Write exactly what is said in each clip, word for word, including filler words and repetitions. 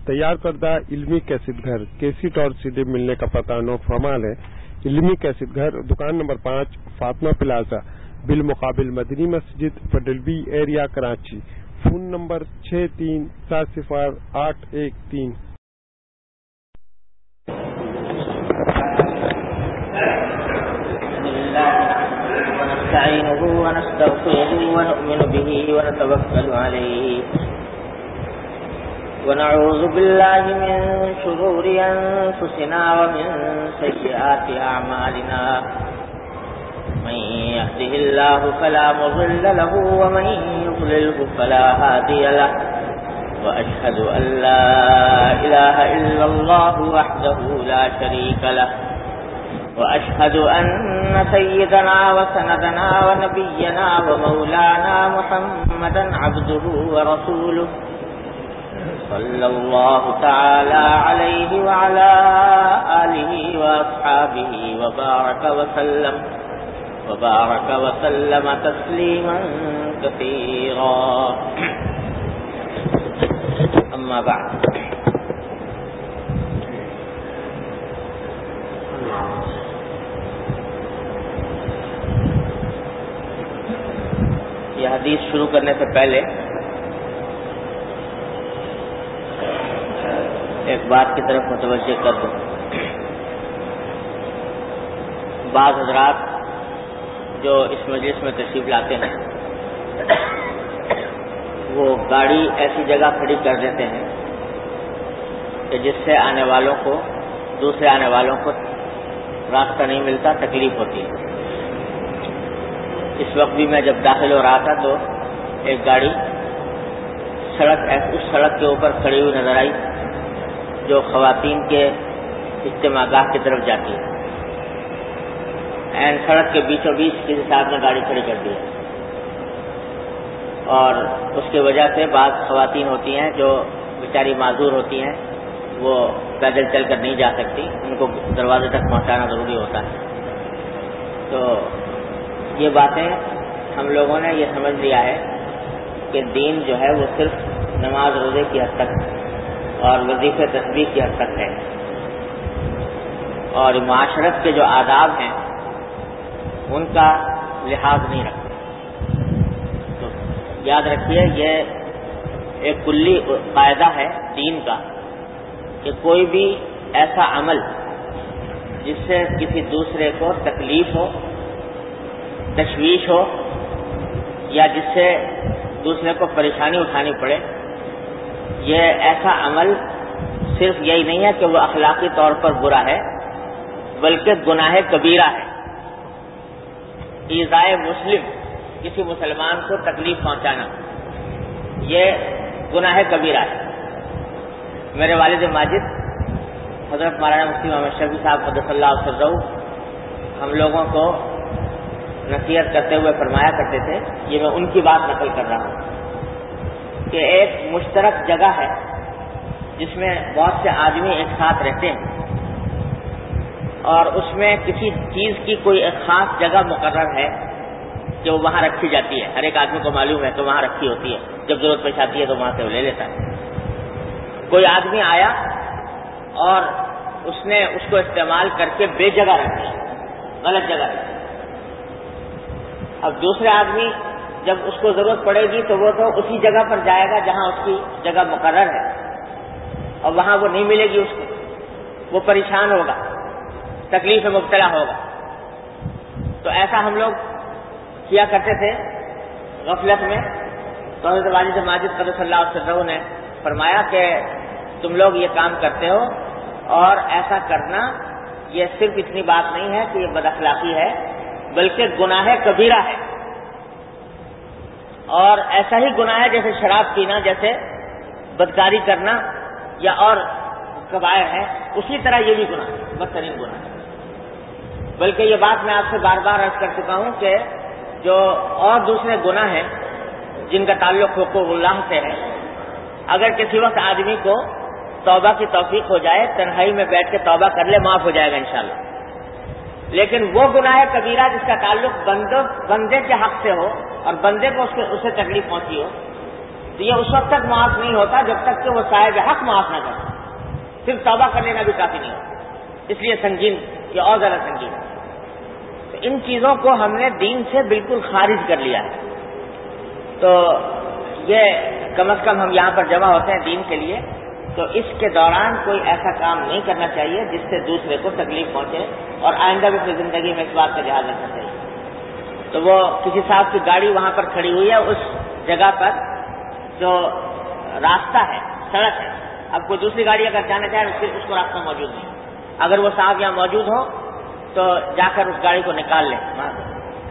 تیار کردہ علمی کیسٹ گھر کیسٹ اور سی ڈی ملنے کا پتہ نو فرمال ہے۔ علمی کیسٹ گھر دکان نمبر پانچ فاطمہ پلازا بالمقابل مدنی مسجد پڈلبی ایریا کراچی۔ فون نمبر چھ تین سات صفر آٹھ ایک تین۔ ونستعينه ونستغفره ونؤمن به ونتوكل عليه ونعوذ بالله من شرور أنفسنا ومن سيئات أعمالنا من يهده الله فلا مضل له ومن يضلله فلا هادي له وأشهد أن لا إله إلا الله وحده لا شريك له وأشهد أن سيدنا وسندنا ونبينا ومولانا محمدا عبده ورسوله صلى الله تعالى عليه وعلى آله وأصحابه وبارك وسلم وبارك وسلم تسليما كثيرا أما بعد یہ حدیث شروع کرنے سے پہلے ایک بات کی طرف متوجہ کر دوں۔ بعض حضرات جو اس مجلس میں تشریف لاتے ہیں وہ گاڑی ایسی جگہ کھڑی کر دیتے ہیں کہ جس سے آنے والوں کو دوسرے آنے والوں کو راستہ نہیں ملتا، تکلیف ہوتی ہے۔ اس وقت بھی میں جب داخل ہو رہا تھا تو ایک گاڑی سڑک اس سڑک کے اوپر کھڑی ہوئی نظر آئی جو خواتین کے اجتماع گاہ کی طرف جاتی ہے۔ این سڑک کے بیچوں بیچ کسی صاحب نے گاڑی کھڑی کر دی ہے اور اس کی وجہ سے بعض خواتین ہوتی ہیں جو بیچاری معذور ہوتی ہیں، وہ پیدل چل کر نہیں جا سکتی، ان کو دروازے تک پہنچانا ضروری ہوتا ہے۔ تو یہ باتیں ہم لوگوں نے یہ سمجھ لیا ہے کہ دین جو ہے وہ صرف نماز روزے کی حد تک اور وظیفے تسبیح کی حد تک ہے، اور معاشرت کے جو آداب ہیں ان کا لحاظ نہیں رکھتے۔ تو یاد رکھیے یہ ایک کلی قاعدہ ہے دین کا کہ کوئی بھی ایسا عمل جس سے کسی دوسرے کو تکلیف ہو، تشویش ہو یا جس سے دوسرے کو پریشانی اٹھانی پڑے، یہ ایسا عمل صرف یہی نہیں ہے کہ وہ اخلاقی طور پر برا ہے بلکہ گناہ کبیرہ ہے۔ ایذائے مسلم، کسی مسلمان کو تکلیف پہنچانا، یہ گناہ کبیرہ ہے۔ میرے والد ماجد حضرت مولانا مفتی محمد شفیع صاحب قدس اللہ سرہ ہم لوگوں کو نصیحت کرتے ہوئے فرمایا کرتے تھے، یہ میں ان کی بات نقل کر رہا ہوں، کہ ایک مشترک جگہ ہے جس میں بہت سے آدمی ایک ساتھ رہتے ہیں اور اس میں کسی چیز کی کوئی ایک خاص جگہ مقرر ہے جو وہاں رکھی جاتی ہے، ہر ایک آدمی کو معلوم ہے کہ وہاں رکھی ہوتی ہے، جب ضرورت پیش آتی ہے تو وہاں سے وہ لے لیتا ہے۔ کوئی آدمی آیا اور اس نے اس کو استعمال کر کے بے جگہ رکھ دیا، غلط جگہ رکھ دیا۔ اب دوسرے آدمی جب اس کو ضرورت پڑے گی تو وہ تو اسی جگہ پر جائے گا جہاں اس کی جگہ مقرر ہے، اور وہاں وہ نہیں ملے گی اس کو، وہ پریشان ہوگا، تکلیف میں مبتلا ہوگا۔ تو ایسا ہم لوگ کیا کرتے تھے غفلت میں۔ تو حضرت والد ماجد قدس اللہ سرہ نے فرمایا کہ تم لوگ یہ کام کرتے ہو، اور ایسا کرنا یہ صرف اتنی بات نہیں ہے کہ یہ بد اخلاقی ہے بلکہ گناہ کبیرہ ہے، اور ایسا ہی گناہ ہے جیسے شراب پینا، جیسے بدکاری کرنا یا اور کبائر ہے، اسی طرح یہ بھی گناہ ہے، بدترین گناہ ہے۔ بلکہ یہ بات میں آپ سے بار بار عرض کر چکا ہوں کہ جو اور دوسرے گناہ ہیں جن کا تعلق حقوق اللہ سے ہے، اگر کسی وقت آدمی کو توبہ کی توفیق ہو جائے، تنہائی میں بیٹھ کے توبہ کر لے، معاف ہو جائے گا انشاءاللہ۔ لیکن وہ گناہ کبیرہ جس کا تعلق بندے بندے کے حق سے ہو اور بندے کو اس کے اسے تکلیف پہنچی ہو، تو یہ اس وقت تک معاف نہیں ہوتا جب تک کہ وہ صاحب حق معاف نہ کرے. صرف توبہ کر لینا بھی کافی نہیں ہوتا, اس لیے سنگین, یہ اور زیادہ سنگین ہے. تو ان چیزوں کو ہم نے دین سے بالکل خارج کر لیا ہے. تو یہ کم از کم ہم یہاں پر جمع ہوتے ہیں دین کے لیے, تو اس کے دوران کوئی ایسا کام نہیں کرنا چاہیے جس سے دوسرے کو تکلیف پہنچے, اور آئندہ بھی اپنی زندگی میں اس بات کا جہاز رکھنا چاہیے. تو وہ کسی صاحب کی گاڑی وہاں پر کھڑی ہوئی ہے, اس جگہ پر جو راستہ ہے, سڑک ہے, اب کوئی دوسری گاڑی اگر جانا چاہے پھر اس کو راستہ موجود نہیں. اگر وہ صاحب یہاں موجود ہو تو جا کر اس گاڑی کو نکال لیں وہاں سے.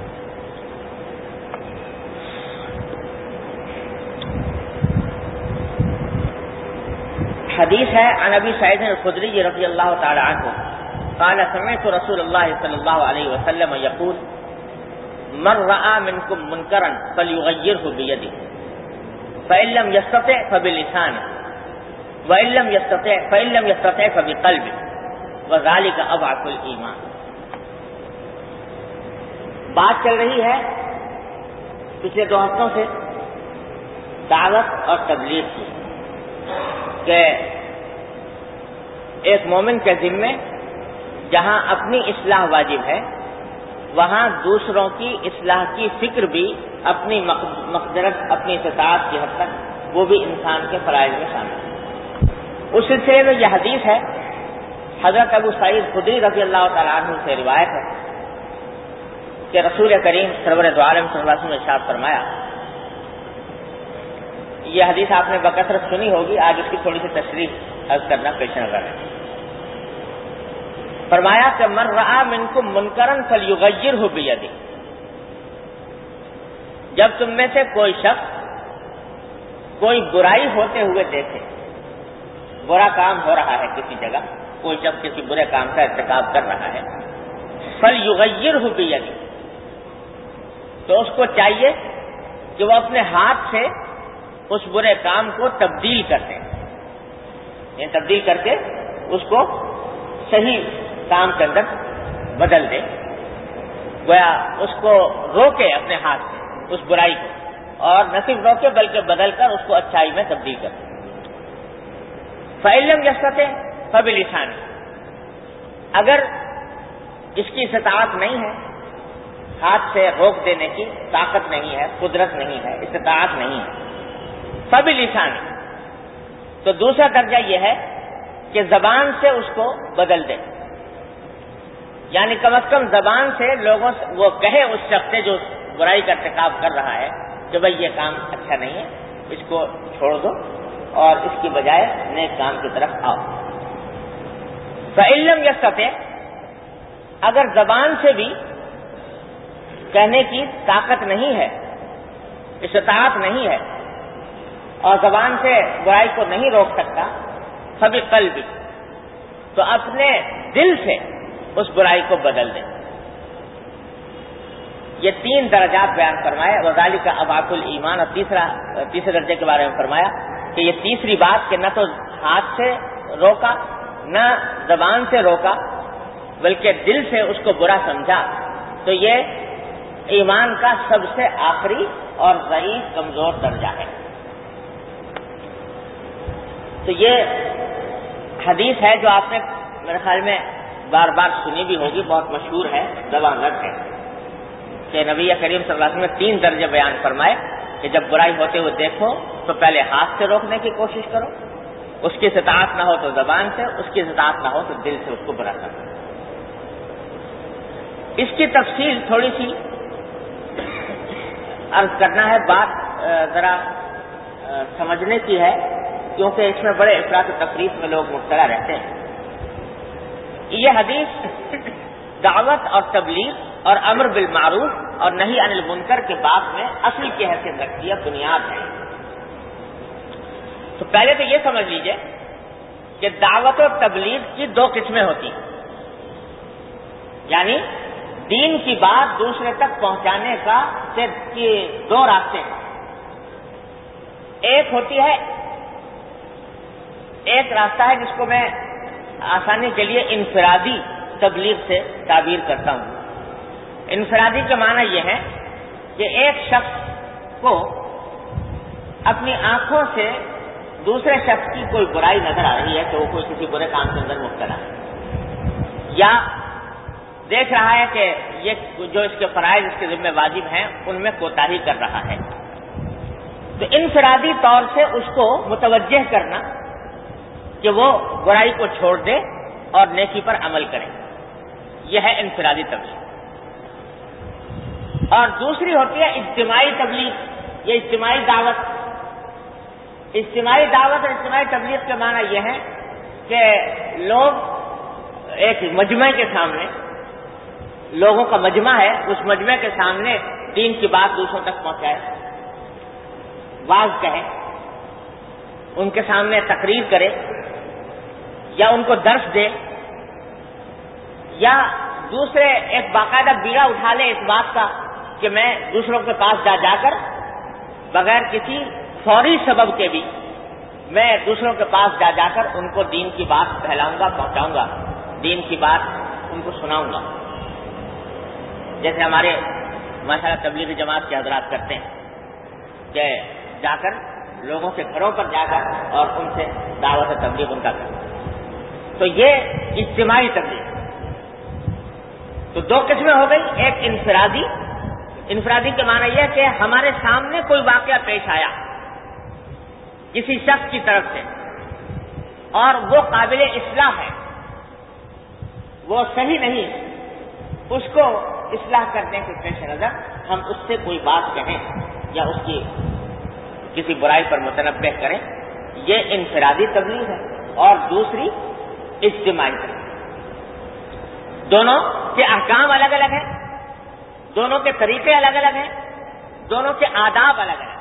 حدیث ہے عن ابی سعید الخدری رضی اللہ تعالی عنہ قال سمعت رسول اللہ صلی اللہ علیہ وسلم یقول من رأى منکم منکرا فلیغیرہ بیدہ فإن لم یستطع فبلسانہ وإن لم یستطع فإن لم یستطع فبقلبہ وذلک اضعف الایمان. بات چل رہی ہے پچھلے دو ہفتوں سے دعوت اور تبلیغ کی کہ ایک مومن کے ذمے جہاں اپنی اصلاح واجب ہے وہاں دوسروں کی اصلاح کی فکر بھی اپنی مقدرت, اپنی استطاعت کی حد تک وہ بھی انسان کے فرائض میں شامل ہے. اس سلسلے میں یہ حدیث ہے, حضرت ابو سعید خدری رضی اللہ تعالیٰ عنہ سے روایت ہے کہ رسول کریم سرور دو عالم صلی اللہ علیہ وسلم نے ارشاد فرمایا. یہ حدیث آپ نے بکثرت سنی ہوگی, آج اس کی تھوڑی سی تشریح عرض کرنا پیش نظر ہے. فرمایا کہ من رأى منکم منکرا فلیغیرہ بیدہ, جب تم میں سے کوئی شخص کوئی برائی ہوتے ہوئے دیکھے, برا کام ہو رہا ہے کسی جگہ, کوئی شخص کسی برے کام کا ارتکاب کر رہا ہے, فلیغیرہ بیدہ, تو اس کو چاہیے کہ وہ اپنے ہاتھ سے اس برے کام کو تبدیل کر دیں, یعنی تبدیل کر کے اس کو صحیح کام کے اندر بدل دے, گویا اس کو روکے اپنے ہاتھ سے اس برائی کو, اور نہ صرف روکے بلکہ بدل کر اس کو اچھائی میں تبدیل کر دے. فإن لم یستطع فبلسانہ, اگر اس کی استطاعت نہیں ہے, ہاتھ سے روک دینے کی طاقت نہیں ہے, قدرت نہیں ہے, استطاعت نہیں ہے, فبلسانہ, تو دوسرا درجہ یہ ہے کہ زبان سے اس کو بدل دے, یعنی کم از کم زبان سے لوگوں سے وہ کہے اس شخص سے جو برائی کا ارتکاب کر رہا ہے کہ بھائی یہ کام اچھا نہیں ہے, اس کو چھوڑ دو اور اس کی بجائے نیک کام کی طرف آؤ. فإن لم یستطع, اگر زبان سے بھی کہنے کی طاقت نہیں ہے, استطاعت نہیں ہے, اور زبان سے برائی کو نہیں روک سکتا, فبقلب, تو اپنے دل سے اس برائی کو بدل دیں. یہ تین درجات بیان فرمائے, وذالک اضعف الایمان, اور تیسرا تیسرے درجے کے بارے میں فرمایا کہ یہ تیسری بات کہ نہ تو ہاتھ سے روکا نہ زبان سے روکا بلکہ دل سے اس کو برا سمجھا, تو یہ ایمان کا سب سے آخری اور ضعیف کمزور درجہ ہے. تو یہ حدیث ہے جو آپ نے میرے خیال میں بار بار سنی بھی ہوگی, بہت مشہور ہے, زبان ہے کہ نبی کریم صلی اللہ علیہ وسلم نے تین درجے بیان فرمائے کہ جب برائی ہوتے ہوئے دیکھو تو پہلے ہاتھ سے روکنے کی کوشش کرو, اس کی استطاعت نہ ہو تو زبان سے, اس کی استطاعت نہ ہو تو دل سے اس کو برا کرو. اس کی تفصیل تھوڑی سی عرض کرنا ہے, بات ذرا سمجھنے کی ہے کیونکہ اس میں بڑے افراط و تفریط میں لوگ مبتلا رہتے ہیں. یہ حدیث دعوت اور تبلیغ اور امر بالمعروف اور نہی عن المنکر کے باب میں اصل کی حیثیت رکھتی ہے, بنیاد ہے. تو پہلے تو یہ سمجھ لیجئے کہ دعوت اور تبلیغ کی دو قسمیں ہوتی ہیں, یعنی دین کی بات دوسرے تک پہنچانے کا صرف دو راستے ہیں. ایک ہوتی ہے ایک راستہ ہے جس کو میں آسانی کے لیے انفرادی تبلیغ سے تعبیر کرتا ہوں. انفرادی کے معنی یہ ہے کہ ایک شخص کو اپنی آنکھوں سے دوسرے شخص کی کوئی برائی نظر آ رہی ہے کہ وہ کوئی کسی برے کام کے اندر مبتلا ہے، یا دیکھ رہا ہے کہ یہ جو اس کے فرائض اس کے ذمہ واجب ہیں ان میں کوتاہی کر رہا ہے، تو انفرادی طور سے اس کو متوجہ کرنا کہ وہ برائی کو چھوڑ دے اور نیکی پر عمل کرے، یہ ہے انفرادی تبلیغ۔ اور دوسری ہوتی ہے اجتماعی تبلیغ، یہ اجتماعی دعوت۔ اجتماعی دعوت اور اجتماعی تبلیغ کے معنی یہ ہے کہ لوگ ایک مجمع کے سامنے، لوگوں کا مجمع ہے، اس مجمع کے سامنے دین کی بات دوسروں تک پہنچائے، واعظ کہے، ان کے سامنے تقریر کرے، یا ان کو درس دے، یا دوسرے ایک باقاعدہ بیڑا اٹھا لے اس بات کا کہ میں دوسروں کے پاس جا جا کر بغیر کسی فوری سبب کے بھی میں دوسروں کے پاس جا جا کر ان کو دین کی بات پھیلاؤں گا، پہنچاؤں گا، دین کی بات ان کو سناؤں گا، جیسے ہمارے ماشاءاللہ تبلیغی جماعت کے حضرات کرتے ہیں کہ جا کر لوگوں کے گھروں پر جا کر اور ان سے دعوت تبلیغ ان کا کرتے ہیں۔ تو یہ اجتماعی تبلیغ۔ تو دو قسمیں ہو گئی، ایک انفرادی، انفرادی کے معنی یہ ہے کہ ہمارے سامنے کوئی واقعہ پیش آیا کسی شخص کی طرف سے اور وہ قابل اصلاح ہے، وہ صحیح نہیں، اس کو اصلاح کرنے کے پیش نظر ہم اس سے کوئی بات کہیں یا اس کی کسی برائی پر متنبہ کریں، یہ انفرادی تبلیغ ہے۔ اور دوسری اجتماعی تبلیغ۔ دونوں کے احکام الگ الگ ہیں، دونوں کے طریقے الگ الگ ہیں، دونوں کے آداب الگ الگ ہیں۔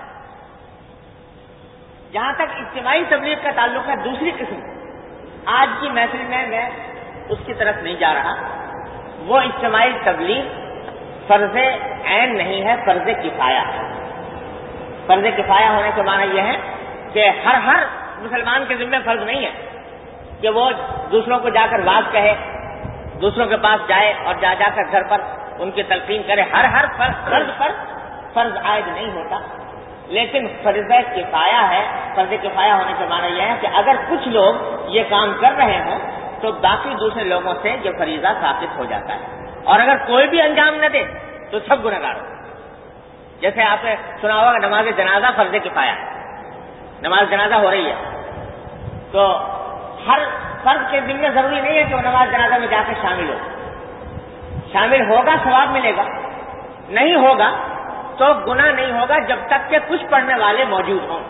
جہاں تک اجتماعی تبلیغ کا تعلق ہے، دوسری قسم آج کی محفل میں میں اس کی طرف نہیں جا رہا، وہ اجتماعی تبلیغ فرض عین نہیں ہے، فرض کفایہ ہے۔ فرض کفایہ ہونے کے معنی یہ ہے کہ ہر ہر مسلمان کے ذمہ فرض نہیں ہے کہ وہ دوسروں کو جا کر واعظ کہے، دوسروں کے پاس جائے اور جا جا کر گھر پر ان کی تلقین کرے، ہر ہر فرض پر فرض عائد نہیں ہوتا، لیکن فرض کفایہ ہے۔ فرض کفایہ ہونے کے معنی یہ ہے کہ اگر کچھ لوگ یہ کام کر رہے ہوں تو باقی دوسرے لوگوں سے یہ فریضہ ثابت ہو جاتا ہے، اور اگر کوئی بھی انجام نہ دے تو سب گنہگار ہو۔ جیسے آپ نے سنا ہوگا کہ نماز جنازہ فرض کفایہ ہے، نماز جنازہ ہو رہی ہے تو ہر فرد کے ذمہ ضروری نہیں ہے کہ وہ نماز جنازہ میں جا کے شامل ہو، شامل ہوگا ثواب ملے گا، نہیں ہوگا تو گناہ نہیں ہوگا جب تک کہ کچھ پڑھنے والے موجود ہوں۔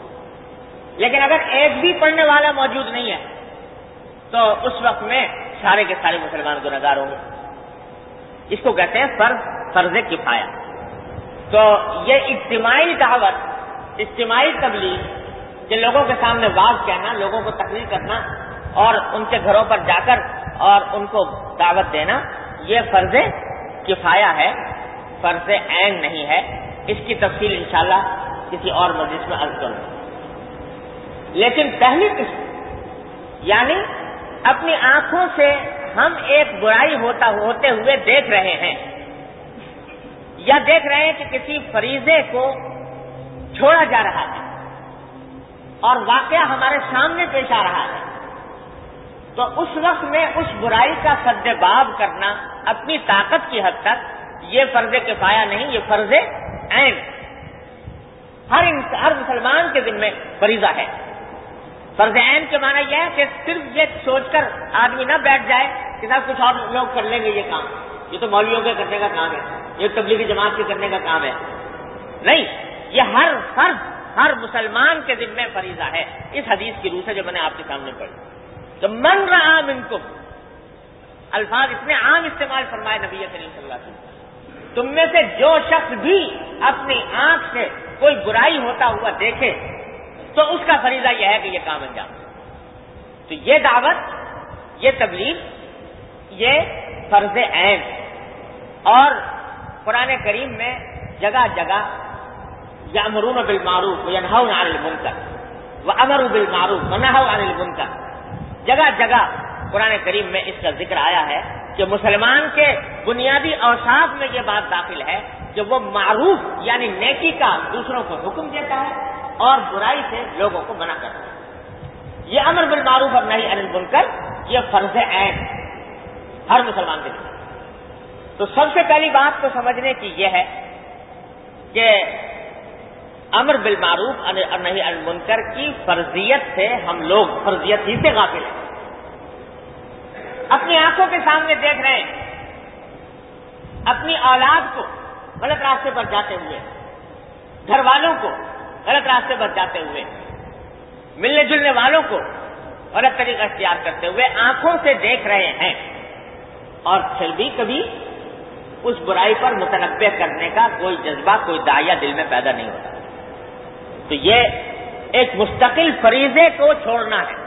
لیکن اگر ایک بھی پڑھنے والا موجود نہیں ہے تو اس وقت میں سارے کے سارے مسلمان گنہگار ہوں گے۔ اس کو کہتے ہیں فرض فرض کفایہ۔ تو یہ اجتماعی دعوت، اجتماعی تبلیغ کہ لوگوں کے سامنے واعظ کہنا، لوگوں کو تقریر کرنا اور ان کے گھروں پر جا کر اور ان کو دعوت دینا، یہ فرض کفایہ ہے، فرض عین نہیں ہے۔ اس کی تفصیل انشاءاللہ کسی اور مجلس میں عرض کروں۔ لیکن پہلی قسم یعنی اپنی آنکھوں سے ہم ایک برائی ہوتا ہوتے ہوئے دیکھ رہے ہیں، یا دیکھ رہے ہیں کہ کسی فریضے کو چھوڑا جا رہا ہے اور واقعہ ہمارے سامنے پیش آ رہا ہے، تو اس وقت میں اس برائی کا سد باب کرنا اپنی طاقت کی حد تک یہ فرض کفایہ نہیں، یہ فرض عین ہر ہر مسلمان کے ذمہ فریضہ ہے۔ فرض عین کے معنی یہ ہے کہ صرف یہ سوچ کر آدمی نہ بیٹھ جائے کہ صاحب کچھ اور لوگ کر لیں گے یہ کام، یہ تو مولویوں کے کرنے کا کام ہے، یہ تبلیغی جماعت کے کرنے کا کام ہے، نہیں، یہ ہر فرد ہر مسلمان کے ذمہ فریضہ ہے۔ اس حدیث کی روح سے جو میں نے آپ کے سامنے پڑھی تو من رأى منکم، الفاظ اتنے عام استعمال فرمائے نبی کریم صلی اللہ علیہ وسلم، تم میں سے جو شخص بھی اپنی آنکھ سے کوئی برائی ہوتا ہوا دیکھے تو اس کا فریضہ یہ ہے کہ یہ کام انجام۔ تو یہ دعوت، یہ تبلیغ، یہ فرض عین۔ اور قرآن کریم میں جگہ جگہ یأمرون بالمعروف وینہون عن المنکر وامروا بالمعروف ونہوا عن المنکر، جگہ جگہ قرآن کریم میں اس کا ذکر آیا ہے کہ مسلمان کے بنیادی اوصاف میں یہ بات داخل ہے کہ وہ معروف یعنی نیکی کا دوسروں کو حکم دیتا ہے اور برائی سے لوگوں کو منع کرنا. یہ امر بالمعروف اور نہی عن المنکر یہ فرض عین ہر مسلمان کے لیے. تو سب سے پہلی بات تو سمجھنے کی یہ ہے کہ امر بالمعروف اور نہی عن المنکر کی فرضیت سے ہم لوگ فرضیت ہی سے غافل ہیں. اپنی آنکھوں کے سامنے دیکھ رہے ہیں اپنی اولاد کو غلط راستے پر جاتے ہوئے, گھر والوں کو غلط راستے پر جاتے ہوئے, ملنے جلنے والوں کو غلط طریقہ اختیار کرتے ہوئے آنکھوں سے دیکھ رہے ہیں, اور پھر بھی کبھی اس برائی پر متنبہ کرنے کا کوئی جذبہ, کوئی داعیہ دل میں پیدا نہیں ہوتا. تو یہ ایک مستقل فریضے کو چھوڑنا ہے.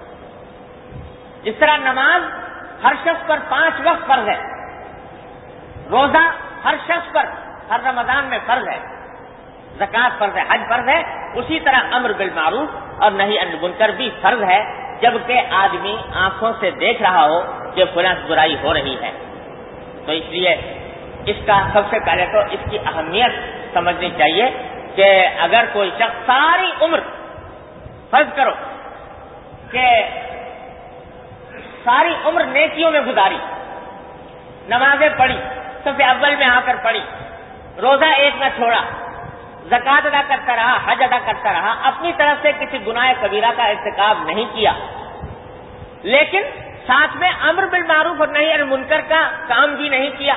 جس طرح نماز ہر شخص پر پانچ وقت فرض ہے, روزہ ہر شخص پر ہر رمضان میں فرض ہے, زکوٰۃ فرض ہے, حج فرض ہے, اسی طرح امر بالمعروف اور نہی عن المنکر بھی فرض ہے, جبکہ آدمی آنکھوں سے دیکھ رہا ہو کہ فلاں برائی ہو رہی ہے. تو اس لیے اس کا سب سے پہلے تو اس کی اہمیت سمجھنی چاہیے کہ اگر کوئی شخص ساری عمر فرض کرو کہ ساری عمر نیکیوں میں گزاری, نمازیں پڑھی, صف اول میں آ کر پڑھی, روزہ ایک نہ چھوڑا, زکوٰۃ ادا کرتا رہا, حج ادا کرتا رہا, اپنی طرف سے کسی گناہ کبیرہ کا ارتکاب نہیں کیا, لیکن ساتھ میں امر بالمعروف اور نہی عن المنکر کا کام بھی نہیں کیا,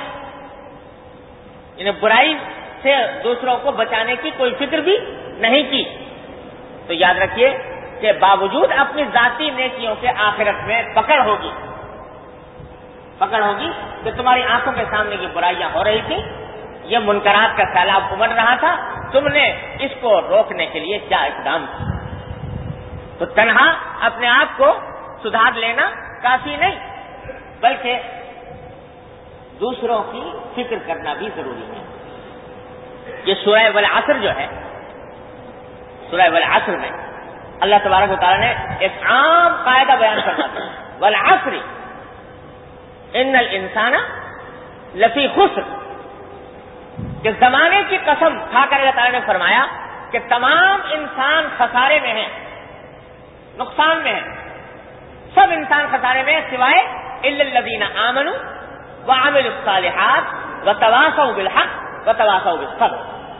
یعنی برائی سے دوسروں کو بچانے کی کوئی فکر بھی نہیں کی, تو یاد رکھیے کہ باوجود اپنی ذاتی نیکیوں کے آخرت میں پکڑ ہوگی, پکڑ ہوگی کہ تمہاری آنکھوں کے سامنے کی برائیاں ہو رہی تھیں, یہ منکرات کا سیلاب امڑ رہا تھا, تم نے اس کو روکنے کے لیے کیا اقدام کیا. تو تنہا اپنے آپ کو سدھار لینا کافی نہیں, بلکہ دوسروں کی فکر کرنا بھی ضروری ہے. یہ سورہ والعصر جو ہے, سورہ والعصر میں اللہ تبارک و تعالیٰ نے ایک عام قاعدہ بیان کرنا تھا, والعصر ان الانسان لفی خسر, کہ زمانے کی قسم کھا کر اللہ تعالیٰ نے فرمایا کہ تمام انسان خسارے میں ہیں, نقصان میں ہیں, سب انسان خسارے میں ہیں سوائے الا الذین آمنوا وعملوا الصالحات وتواصوا بالحق وتواصوا بالصبر.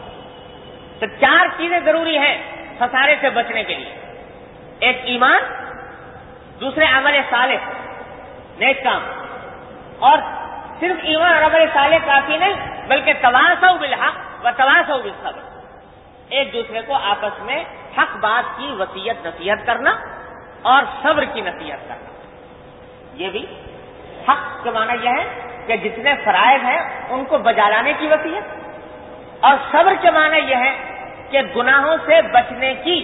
تو چار چیزیں ضروری ہیں خسارے سے بچنے کے لیے, ایک ایمان, دوسرے عمل صالح نیک کام, اور صرف ایمان اور عمل صالح کافی نہیں بلکہ تواصوا بالحق وتواصوا بالصبر, ایک دوسرے کو آپس میں حق بات کی وصیت نصیحت کرنا اور صبر کی نصیحت کرنا. یہ بھی حق کا معنی یہ ہے کہ جتنے فرائض ہیں ان کو بجا لانے کی وصیت, اور صبر کے معنی یہ ہے کہ گناہوں سے بچنے کی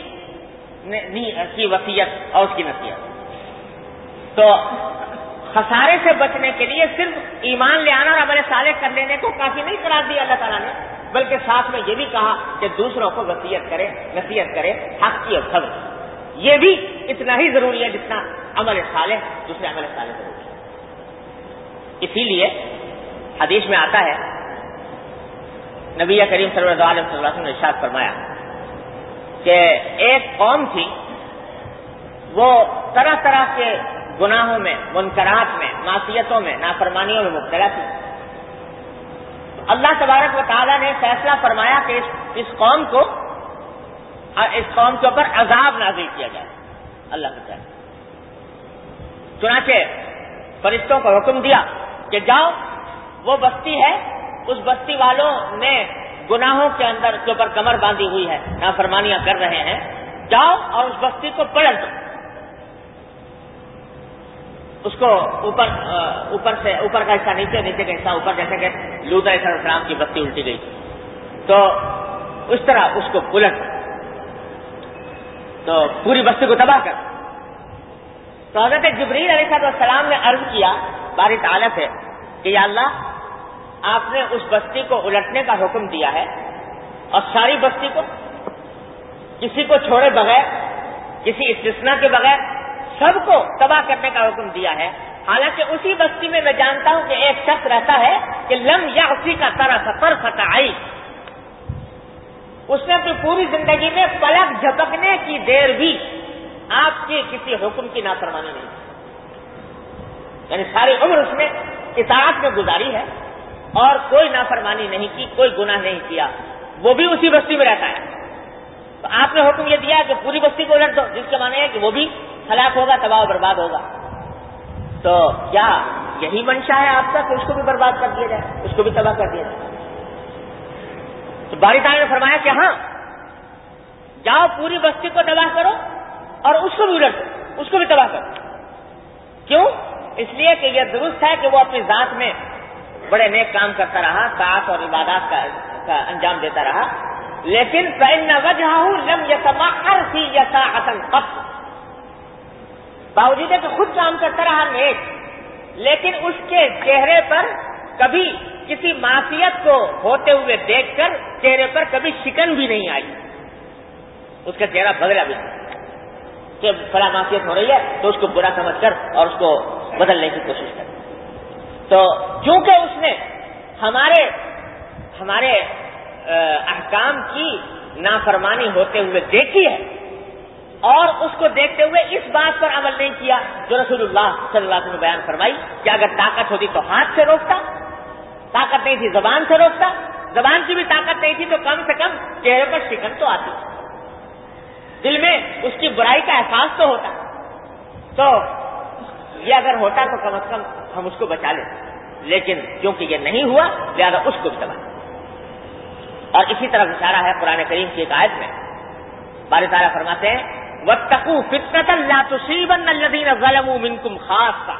کی وصیت اور اس کی نصیحت. تو خسارے سے بچنے کے لیے صرف ایمان لے آنا اور عمل صالح کر لینے کو کافی نہیں قرار دیا اللہ تعالیٰ نے, بلکہ ساتھ میں یہ بھی کہا کہ دوسروں کو وصیت کرے, نصیحت کرے حق کی اور صبر. یہ بھی اتنا ہی ضروری ہے جتنا عمل صالح, دوسرے عمل صالح ضروری ہے. اسی لیے حدیث میں آتا ہے, نبی کریم صلی اللہ علیہ وسلم نے ارشاد فرمایا کہ ایک قوم تھی, وہ طرح طرح کے گناہوں میں, منکرات میں, معصیتوں میں, نافرمانیوں میں مبتلا تھی. اللہ تبارک و تعالیٰ نے فیصلہ فرمایا کہ اس, اس قوم کو اس قوم کے اوپر عذاب نازل کیا جائے اللہ کی طرف. چنانچہ فرشتوں کو حکم دیا کہ جاؤ, وہ بستی ہے, اس بستی والوں نے گناہوں کے اندر کے اوپر کمر باندھی ہوئی ہے, نافرمانیاں کر رہے ہیں, جاؤ اور اس بستی کو پلٹ دو, اس کو اوپر اوپر سے اوپر کا حصہ نیچے, نیچے کا حصہ اوپر, جیسے کہ لوط علیہ السلام کی بستی الٹی گئی تو اس طرح اس کو پلٹ, تو پوری بستی کو تباہ کر. تو حضرت جبریل علیہ السلام نے عرض کیا باری تعالیٰ سے کہ یا اللہ, آپ نے اس بستی کو الٹنے کا حکم دیا ہے اور ساری بستی کو کسی کو چھوڑے بغیر, کسی استثناء کے بغیر سب کو تباہ کرنے کا حکم دیا ہے. حالانکہ اسی بستی میں میں جانتا ہوں کہ ایک شخص رہتا ہے کہ لم یعصی کا طرف طرفۃ عین, اس نے اپنی پوری زندگی میں پلک جھپکنے کی دیر بھی آپ کے کسی حکم کی نافرمانی نہیں کی، یعنی ساری عمر اس نے اطاعت میں گزاری ہے اور کوئی نافرمانی نہیں کی، کوئی گناہ نہیں کیا، وہ بھی اسی بستی میں رہتا ہے۔ تو آپ نے حکم یہ دیا کہ پوری بستی کو الٹ دو، جس کے معنی ہے کہ وہ بھی ہلاک ہوگا، تباہ و برباد ہوگا۔ تو کیا یہی منشا ہے آپ کا کہ اس کو بھی برباد کر دیا جائے، اس کو بھی تباہ کر دیا جائے؟ تو باری تعالیٰ نے فرمایا کہ ہاں، جاؤ پوری بستی کو تباہ کرو اور اس کو بھی الٹ دو، اس کو بھی تباہ کرو۔ کیوں؟ اس لیے کہ یہ درست ہے کہ وہ اپنی ذات میں بڑے نیک کام کرتا رہا، طاعت اور عبادات کا, کا انجام دیتا رہا، لیکن فإن وجهه لم يتمحر في يساعة قط، باوجود ہے کہ خود کام کرتا رہا نیک، لیکن اس کے چہرے پر کبھی کسی معصیت کو ہوتے ہوئے دیکھ کر چہرے پر کبھی شکن بھی نہیں آئی، اس کا چہرہ بدلا بھی نہیں کہ فلاں معصیت ہو رہی ہے تو اس کو برا سمجھ کر اور اس کو بدلنے کی کوشش کر۔ تو چونکہ اس نے ہمارے ہمارے احکام کی نافرمانی ہوتے ہوئے دیکھی ہے اور اس کو دیکھتے ہوئے اس بات پر عمل نہیں کیا جو رسول اللہ صلی اللہ علیہ وسلم نے بیان فرمائی کہ اگر طاقت ہوتی تو ہاتھ سے روکتا، طاقت نہیں تھی زبان سے روکتا، زبان کی بھی طاقت نہیں تھی تو کم سے کم چہرے پر شکن تو آتی، دل میں اس کی برائی کا احساس تو ہوتا۔ تو یہ اگر ہوتا تو کم از کم ہم اس کو بچا لیتے، لیکن کیونکہ یہ نہیں ہوا لہذا اس کو بھی تباہ۔ اور اسی طرح اشارہ ہے قرآن کریم کی ایک آیت میں، باری تعالیٰ فرماتے ہیں وَاتَّقُوا فِتْنَةً لَا تُصِيبَنَّ الَّذِينَ ظَلَمُوا مِنكُمْ خَاصَّةً،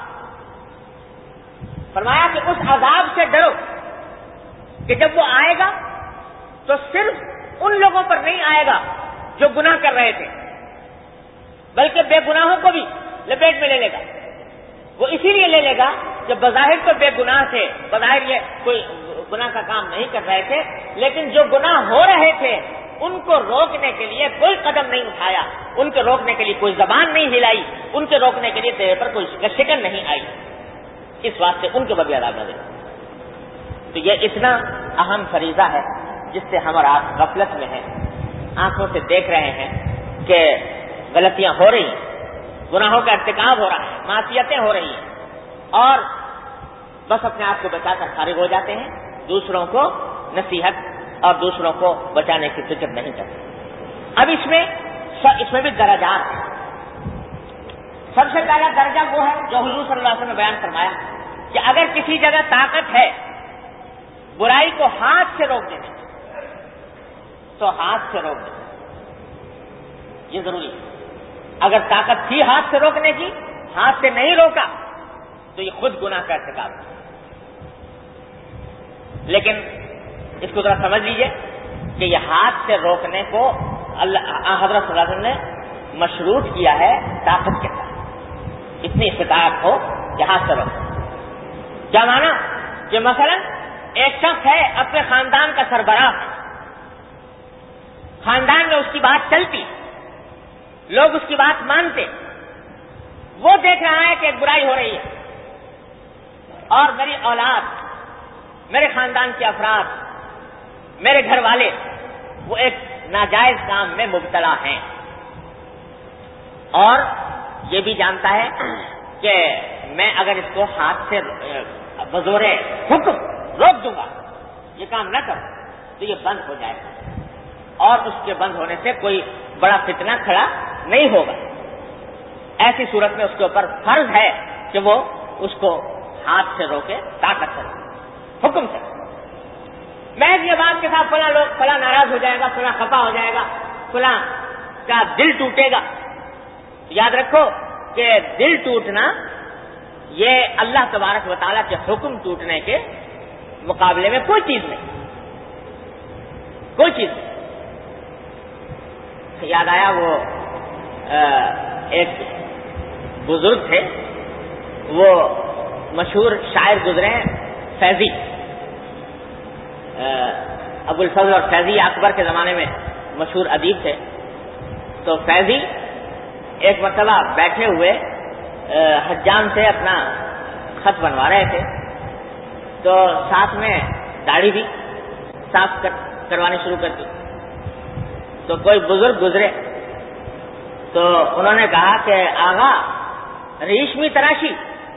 فرمایا کہ اس عذاب سے ڈرو کہ جب وہ آئے گا تو صرف ان لوگوں پر نہیں آئے گا جو گناہ کر رہے تھے، بلکہ بے گناہوں کو بھی لپیٹ میں لے لے گا۔ وہ اسی لیے لے لے گا کہ بظاہر تو بے گناہ تھے، بظاہر یہ کوئی گناہ کا کام نہیں کر رہے تھے، لیکن جو گناہ ہو رہے تھے ان کو روکنے کے لیے کوئی قدم نہیں اٹھایا، ان کو روکنے کے لیے کوئی زبان نہیں ہلائی، ان کے روکنے کے لیے چہرے پر کوئی شکن نہیں آئی، اس واسطے ان کے بدلے عذاب نہ دے۔ تو یہ اتنا اہم فریضہ ہے جس سے ہم اور آپ غفلت میں ہیں، آنکھوں سے دیکھ رہے ہیں کہ غلطیاں ہو رہی ہیں، گناہوں کا ارتکاب ہو رہا ہے، معصیتیں ہو رہی ہیں، اور بس اپنے آپ کو بچا کر فارغ ہو جاتے ہیں، دوسروں کو نصیحت اور دوسروں کو بچانے کی فکر نہیں کرتے۔ اب اس میں اس میں بھی درجات ہیں۔ سب سے پہلا درجہ وہ ہے جو حضور صلی اللہ علیہ وسلم نے بیان فرمایا کہ اگر کسی جگہ طاقت ہے برائی کو ہاتھ سے روک دینے تو ہاتھ سے روک دینا، یہ ضروری ہے۔ اگر طاقت تھی ہاتھ سے روکنے کی، ہاتھ سے نہیں روکا تو یہ خود گناہ کا ارتکاب ہے۔ لیکن اس کو ذرا سمجھ لیجئے کہ یہ ہاتھ سے روکنے کو اللہ حضرت صلی اللہ علیہ وسلم نے مشروط کیا ہے طاقت کے ساتھ، اتنی استطاعت ہو کہ ہاتھ سے روکے۔ کیا مانا کہ مثلا ایک شخص ہے اپنے خاندان کا سربراہ، خاندان میں اس کی بات چلتی، لوگ اس کی بات مانتے، وہ دیکھ رہا ہے کہ ایک برائی ہو رہی ہے اور میری اولاد، میرے خاندان کے افراد، میرے گھر والے وہ ایک ناجائز کام میں مبتلا ہیں، اور یہ بھی جانتا ہے کہ میں اگر اس کو ہاتھ سے بزور حکم روک دوں گا، یہ کام نہ کروں تو یہ بند ہو جائے گا اور اس کے بند ہونے سے کوئی بڑا فتنہ کھڑا نہیں ہوگا۔ ایسی صورت میں اس کے اوپر فرض ہے کہ وہ اس کو ہاتھ سے روکے، طاقت سے روکے، حکم سے۔ محض یہ بات کے ساتھ فلاں لوگ فلاں ناراض ہو جائے گا، فلاں خفا ہو جائے گا، فلاں کا دل ٹوٹے گا، یاد رکھو کہ دل ٹوٹنا یہ اللہ تبارک و تعالیٰ کے حکم ٹوٹنے کے مقابلے میں کوئی چیز نہیں، کوئی چیز نہیں۔ یاد آیا وہ ایک بزرگ تھے، وہ مشہور شاعر گزرے ہیں فیضی، ابو الفضل اور فیضی اکبر کے زمانے میں مشہور ادیب تھے۔ تو فیضی ایک مرتبہ بیٹھے ہوئے حجام سے اپنا خط بنوا رہے تھے، تو ساتھ میں داڑھی بھی صاف کروانی شروع کر دی۔ تو کوئی بزرگ گزرے تو انہوں نے کہا کہ آغا ریشمی تراشی،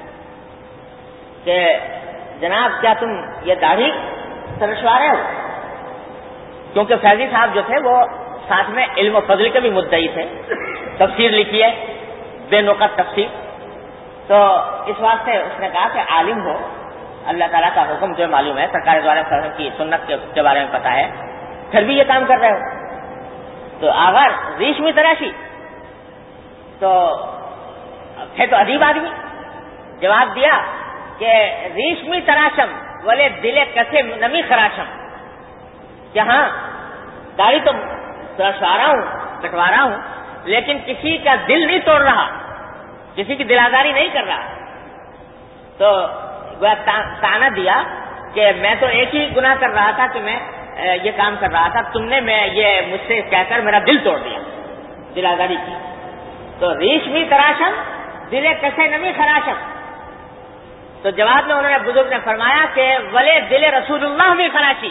کہ جناب کیا تم یہ داڑھی ترشوا رہے ہو؟ کیونکہ فیضی صاحب جو تھے وہ ساتھ میں علم و فضل کے بھی مدعی تھے، تفسیر لکھی ہے بے نقط تفسیر، تو اس واسطے اس نے کہا کہ عالم ہو، اللہ تعالیٰ کا حکم جو معلوم ہے، سرکار دو عالم صلی اللہ علیہ وسلم کی سنت کے بارے میں پتا ہے، پھر بھی یہ کام کر رہے ہو؟ تو آغا ریشمی تراشی، تو پھر تو عجیب آدمی جواب دیا کہ ریشمی تراشم ولے دل کسے نمی خراشم، کہ ہاں داڑھی تو تراشوا رہا ہوں، کٹوا رہا ہوں، لیکن کسی کا دل نہیں توڑ رہا، کسی کی دل آزاری نہیں کر رہا۔ تو تانا دیا کہ میں تو ایک ہی گناہ کر رہا تھا کہ میں یہ کام کر رہا تھا، تم نے میں یہ مجھ سے کہہ کر میرا دل توڑ دیا، دل آزاری کی۔ تو ریشمی تراشم دل کسے نمی خراشم، تو جواب میں انہوں نے بزرگ نے فرمایا کہ ولے دل رسول اللہ میں خراشی،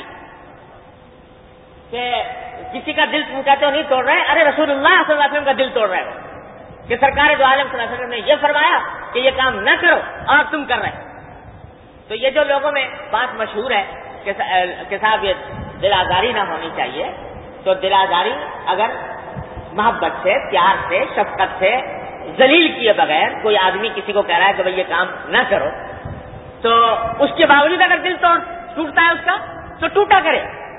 کہ کسی کا دل تم کہتے ہو نہیں توڑ رہے، ارے رسول اللہ صلی اللہ علیہ وسلم کا دل توڑ رہے ہو، کہ سرکار دو عالم صلی اللہ علیہ وسلم نے یہ فرمایا کہ یہ کام نہ کرو اور تم کر رہے۔ تو یہ جو لوگوں میں بات مشہور ہے کہ صاحب یہ دل آزاری نہ ہونی چاہیے، تو دل آزاری اگر محبت سے، پیار سے، شفقت سے، ذلیل کیے بغیر کوئی آدمی کسی کو کہہ رہا ہے کہ بھئی یہ کام نہ کرو، تو اس کے باوجود اگر دل توڑ ٹوٹتا ہے اس کا تو ٹوٹا کرے،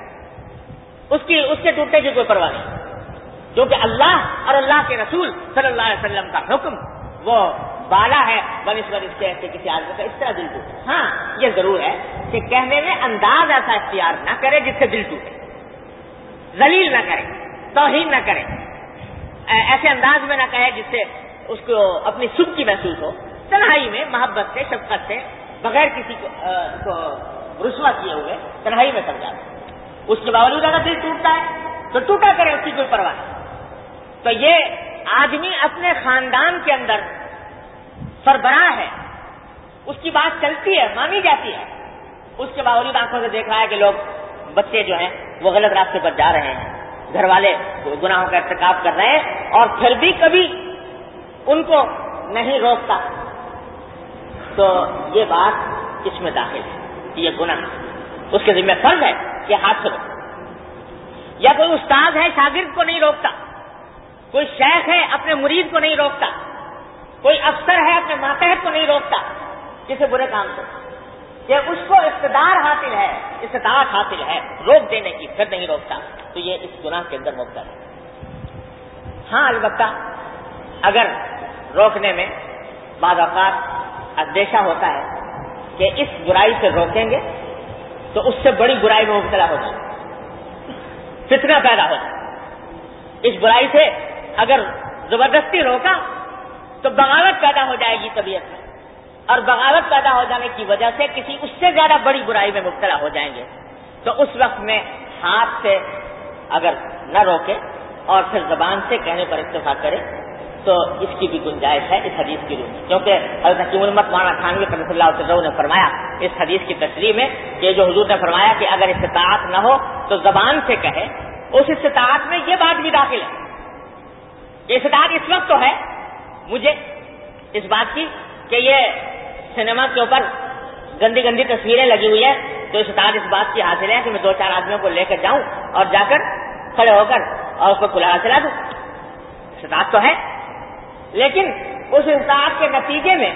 اس کی اس کے ٹوٹنے کی کوئی پرواہ نہیں، کیونکہ اللہ اور اللہ کے رسول صلی اللہ علیہ وسلم کا حکم وہ بالا ہے بنسبت اس کے کہ کسی آدمی کا اس طرح دل ٹوٹے۔ ہاں یہ ضرور ہے کہ کہنے میں انداز ایسا اختیار نہ کرے جس سے دل ٹوٹے، ذلیل نہ کرے، توہین نہ کرے، ایسے انداز میں نہ کہے جس سے اس کو اپنی سبکی محسوس ہو، تنہائی میں محبت سے، شفقت سے، بغیر کسی کو رسوا کیے ہوئے تنہائی میں سمجھا۔ اس کے باوجود اگر دل ٹوٹتا ہے تو ٹوٹا کرے، اس کی کوئی پرواہ نہیں۔ تو یہ آدمی اپنے خاندان کے اندر سربراہ ہے، اس کی بات چلتی ہے، مانی جاتی ہے، اس کے باوجود آنکھوں سے دیکھ رہا ہے کہ لوگ، بچے جو ہیں وہ غلط راستے پر جا رہے ہیں، گھر والے گناہوں کا ارتکاب کر رہے ہیں، اور پھر بھی کبھی ان کو نہیں روکتا، تو یہ بات اس میں داخل ہے کہ یہ گناہ اس کے ذمہ فرض ہے کہ ہاتھ سے روکے۔ یا کوئی استاد ہے شاگرد کو نہیں روکتا، کوئی شیخ ہے اپنے مرید کو نہیں روکتا، کوئی افسر ہے اپنے ماتحت کو نہیں روکتا کسی برے کام سے، کہ اس کو اقتدار حاصل ہے، استطاعت حاصل ہے روک دینے کی، پھر نہیں روکتا، تو یہ اس گناہ کے اندر مبتلا ہے۔ ہاں البتہ اگر روکنے میں بعض اوقات اندیشہ ہوتا ہے کہ اس برائی سے روکیں گے تو اس سے بڑی برائی میں مبتلا ہو جائے، فتنہ پیدا ہو جائے، اس برائی سے اگر زبردستی روکا تو بغاوت پیدا ہو جائے گی طبیعت میں، اور بغاوت پیدا ہو جانے کی وجہ سے کسی اس سے زیادہ بڑی برائی میں مبتلا ہو جائیں گے، تو اس وقت میں ہاتھ سے اگر نہ روکے اور پھر زبان سے کہنے پر اکتفا کرے تو اس کی بھی گنجائش ہے اس حدیث کی روح میں، کیونکہ حضرت حکیم الامت مولانا تھانوی قدس اللہ تعالی نے فرمایا اس حدیث کی تشریح میں کہ جو حضور نے فرمایا کہ اگر استطاعت نہ ہو تو زبان سے کہے، اس استطاعت میں یہ بات بھی داخل ہے کہ استطاعت اس وقت تو ہے مجھے اس بات کی کہ یہ سنیما کے اوپر گندی گندی تصویریں لگی ہوئی ہیں، تو استطاعت اس بات کی حاصل ہے کہ میں دو چار آدمیوں کو لے کر جاؤں اور جا کر کھڑے ہو کر اور اس کو کھلا چلا دوں، استطاعت تو ہے، لیکن اس استطاعت کے نتیجے میں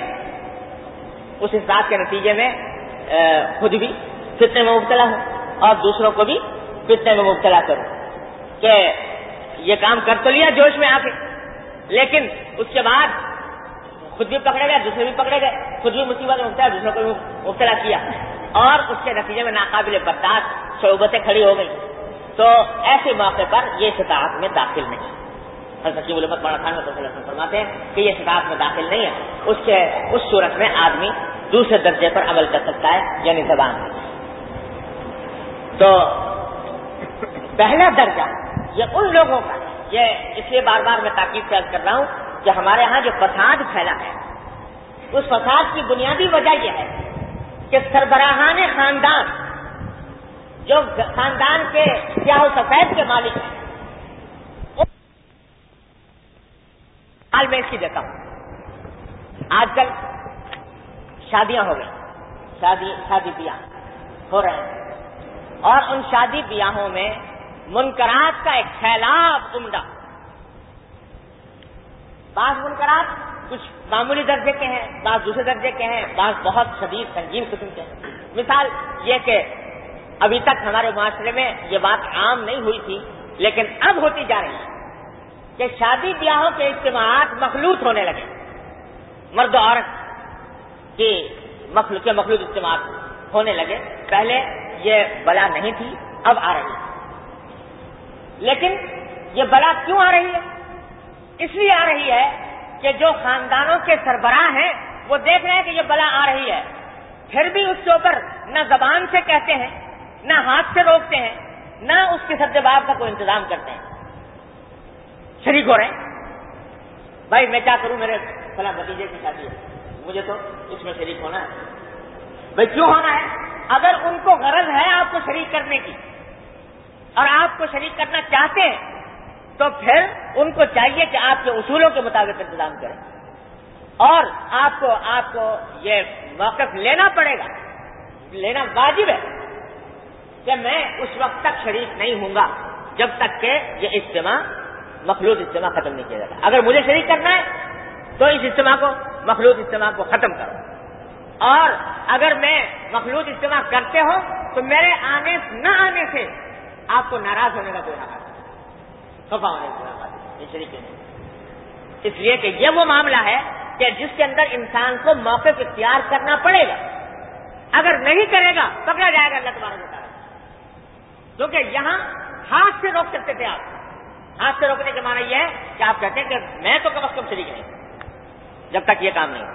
اس استطاعت کے نتیجے میں خود بھی فتنے میں مبتلا ہوں اور دوسروں کو بھی فتنے میں مبتلا کروں، کہ یہ کام کر تو لیا جوش میں آ کے، لیکن اس کے بعد خود بھی پکڑے گئے، دوسرے بھی پکڑے گئے، خود بھی مصیبت میں مبتلا، دوسروں کو بھی مبتلا کیا، اور اس کے نتیجے میں ناقابل برداشت صعوبتیں کھڑی ہو گئی، تو ایسے موقع پر یہ استطاعت میں داخل نہیں۔ حضرت حکیم الامت مولانا تھانوی رضی اللہ عنہ فرماتے ہیں کہ یہ استطاعت میں داخل نہیں ہے، اس کے اس صورت میں آدمی دوسرے درجے پر عمل کر سکتا ہے، یعنی زبان۔ تو پہلا درجہ یہ ان لوگوں کا، یہ اس لیے بار بار میں تاکید سے عرض کر رہا ہوں کہ ہمارے ہاں جو فساد پھیلا ہے اس فساد کی بنیادی وجہ یہ ہے کہ سربراہان خاندان جو خاندان کے سیاہ و سفید کے مالک ہیں مثال میں اس کی دیتا ہوں. آج کل شادیاں ہو گئی, شادی شادی بیاہ ہو رہے ہیں, اور ان شادی بیاہوں میں منکرات کا ایک سیلاب عمدہ. بعض منکرات کچھ معمولی درجے کے ہیں, بعض دوسرے درجے کے ہیں, بعض بہت شدید سنگین قسم کے ہیں. مثال یہ کہ ابھی تک ہمارے معاشرے میں یہ بات عام نہیں ہوئی تھی, لیکن اب ہوتی جا رہی ہے کہ شادی بیاہوں کے اجتماعات مخلوط ہونے لگے. مرد و عورت کی مخلوط کے مخلوط اجتماعات ہونے لگے. پہلے یہ بلا نہیں تھی, اب آ رہی ہے. لیکن یہ بلا کیوں آ رہی ہے؟ اس لیے آ رہی ہے کہ جو خاندانوں کے سربراہ ہیں وہ دیکھ رہے ہیں کہ یہ بلا آ رہی ہے, پھر بھی اس کے اوپر نہ زبان سے کہتے ہیں, نہ ہاتھ سے روکتے ہیں, نہ اس کے سدباب کا کوئی انتظام کرتے ہیں. شریک ہو رہے ہیں, بھائی میں کیا کروں, میرے فلاں بھتیجے کی شادی ہے, مجھے تو اس میں شریک ہونا ہے. بھائی کیوں ہونا ہے؟ اگر ان کو غرض ہے آپ کو شریک کرنے کی اور آپ کو شریک کرنا چاہتے ہیں تو پھر ان کو چاہیے کہ آپ کے اصولوں کے مطابق انتظام کریں, اور آپ کو آپ کو یہ موقف لینا پڑے گا, لینا واجب ہے کہ میں اس وقت تک شریک نہیں ہوں گا جب تک کہ یہ اجتماع مخلوط اجتماع ختم نہیں کیا جاتا. اگر مجھے شریک کرنا ہے تو اس اجتماع کو مخلوط اجتماع کو ختم کرو, اور اگر میں مخلوط اجتماع کرتے ہو تو میرے آنے نہ آنے سے آپ کو ناراض ہونے کا کوئی حق نہیں, خفا ہونے کا یہ شریک نہیں. اس لیے کہ یہ وہ معاملہ ہے کہ جس کے اندر انسان کو موقف اختیار کرنا پڑے گا. اگر نہیں کرے گا پکڑا جائے گا اللہ تبارک و تعالیٰ. کیونکہ یہاں ہاتھ سے روک سکتے تھے آپ. ہاتھ سے روکنے کے معنی یہ ہے کہ آپ کہتے ہیں کہ میں تو کم از کم شریک نہیں جب تک یہ کام نہیں.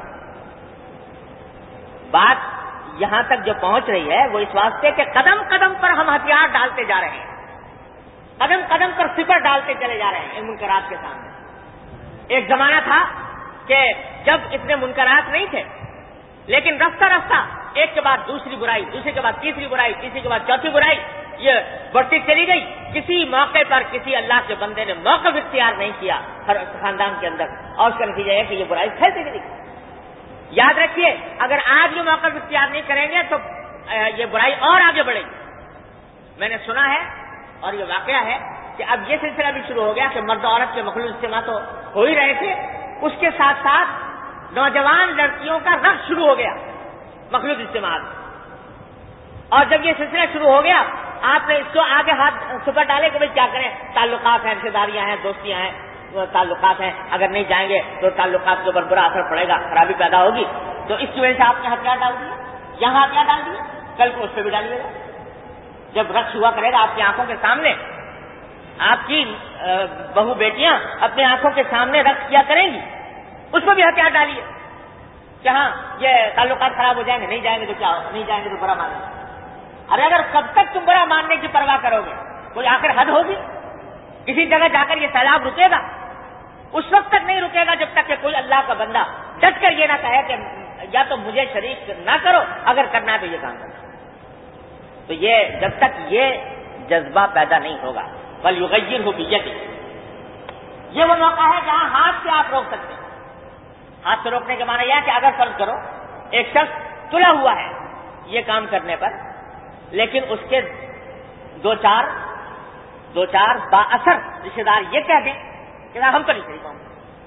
بات یہاں تک جو پہنچ رہی ہے وہ اس واسطے کہ قدم قدم پر ہم ہتھیار ڈالتے جا رہے ہیں, قدم قدم پر سپر ڈالتے چلے جا رہے ہیں ان منکرات کے سامنے. ایک زمانہ تھا کہ جب اتنے منکرات نہیں تھے, لیکن رفتہ رفتہ ایک کے بعد دوسری برائی, دوسری کے بعد تیسری برائی, تیسری کے بعد چوتھی برائی یہ بڑھتی چلی گئی. کسی موقع پر کسی اللہ کے بندے نے موقف اختیار نہیں کیا ہر خاندان کے اندر, اور اس کا نتیجہ ہے کہ یہ برائی پھیلتی چلی گئی. یاد رکھیے, اگر آج یہ موقف اختیار نہیں کریں گے تو یہ برائی اور آگے بڑھے گی. میں نے سنا ہے اور یہ واقعہ ہے کہ اب یہ سلسلہ بھی شروع ہو گیا کہ مرد عورت کے مخلوط اجتماع تو ہو ہی رہے تھے, اس کے ساتھ ساتھ نوجوان لڑکیوں کا رقص شروع ہو گیا مخلوط اجتماع. اور جب یہ سلسلہ شروع ہو گیا آپ نے اس کو آگے ہاتھ سپر ڈالے کہ بھائی کیا کریں, تعلقات ہیں, رشتے داریاں ہیں, دوستیاں ہیں, تعلقات ہیں, اگر نہیں جائیں گے تو تعلقات کے اوپر برا اثر پڑے گا, خرابی پیدا ہوگی. تو اس کی وجہ سے آپ نے ہتھیار ڈال دیا, یہاں ہتھیار ڈال دیا, کل کو اس پہ بھی ڈالیے گا. جب رقص ہوا کرے گا آپ کی آنکھوں کے سامنے, آپ کی بہو بیٹیاں اپنے آنکھوں کے سامنے رقص کیا کریں گی, اس کو بھی ہتھیار ڈالیے کہ ہاں یہ تعلقات خراب ہو جائیں گے, نہیں جائیں گے تو کیا, نہیں جائیں گے تو برا مانیں گے. ارے اگر کب تک تم برا ماننے کی پرواہ کرو گے, کوئی آخر حد ہوگی, کسی جگہ جا کر یہ سیلاب رکے گا. اس وقت تک نہیں رکے گا جب تک کہ کوئی اللہ کا بندہ ڈٹ کر یہ نہ کہے کہ یا تو مجھے شریک نہ کرو, اگر کرنا ہے تو یہ کام کرنا. تو یہ جب تک یہ جذبہ پیدا نہیں ہوگا, فَلْيُغَيِّرْهُ بِيَدِهِ, یہ وہ موقع ہے جہاں ہاتھ سے آپ روک سکتے ہیں. ہاتھ سے روکنے کے معنی یہ ہے کہ اگر فرض کرو ایک شخص تلا ہوا ہے یہ کام کرنے پر, لیکن اس کے دو چار دو چار با اثر رشتے دار یہ کہہ دیں کہ ہم تو نہیں شریک ہوں,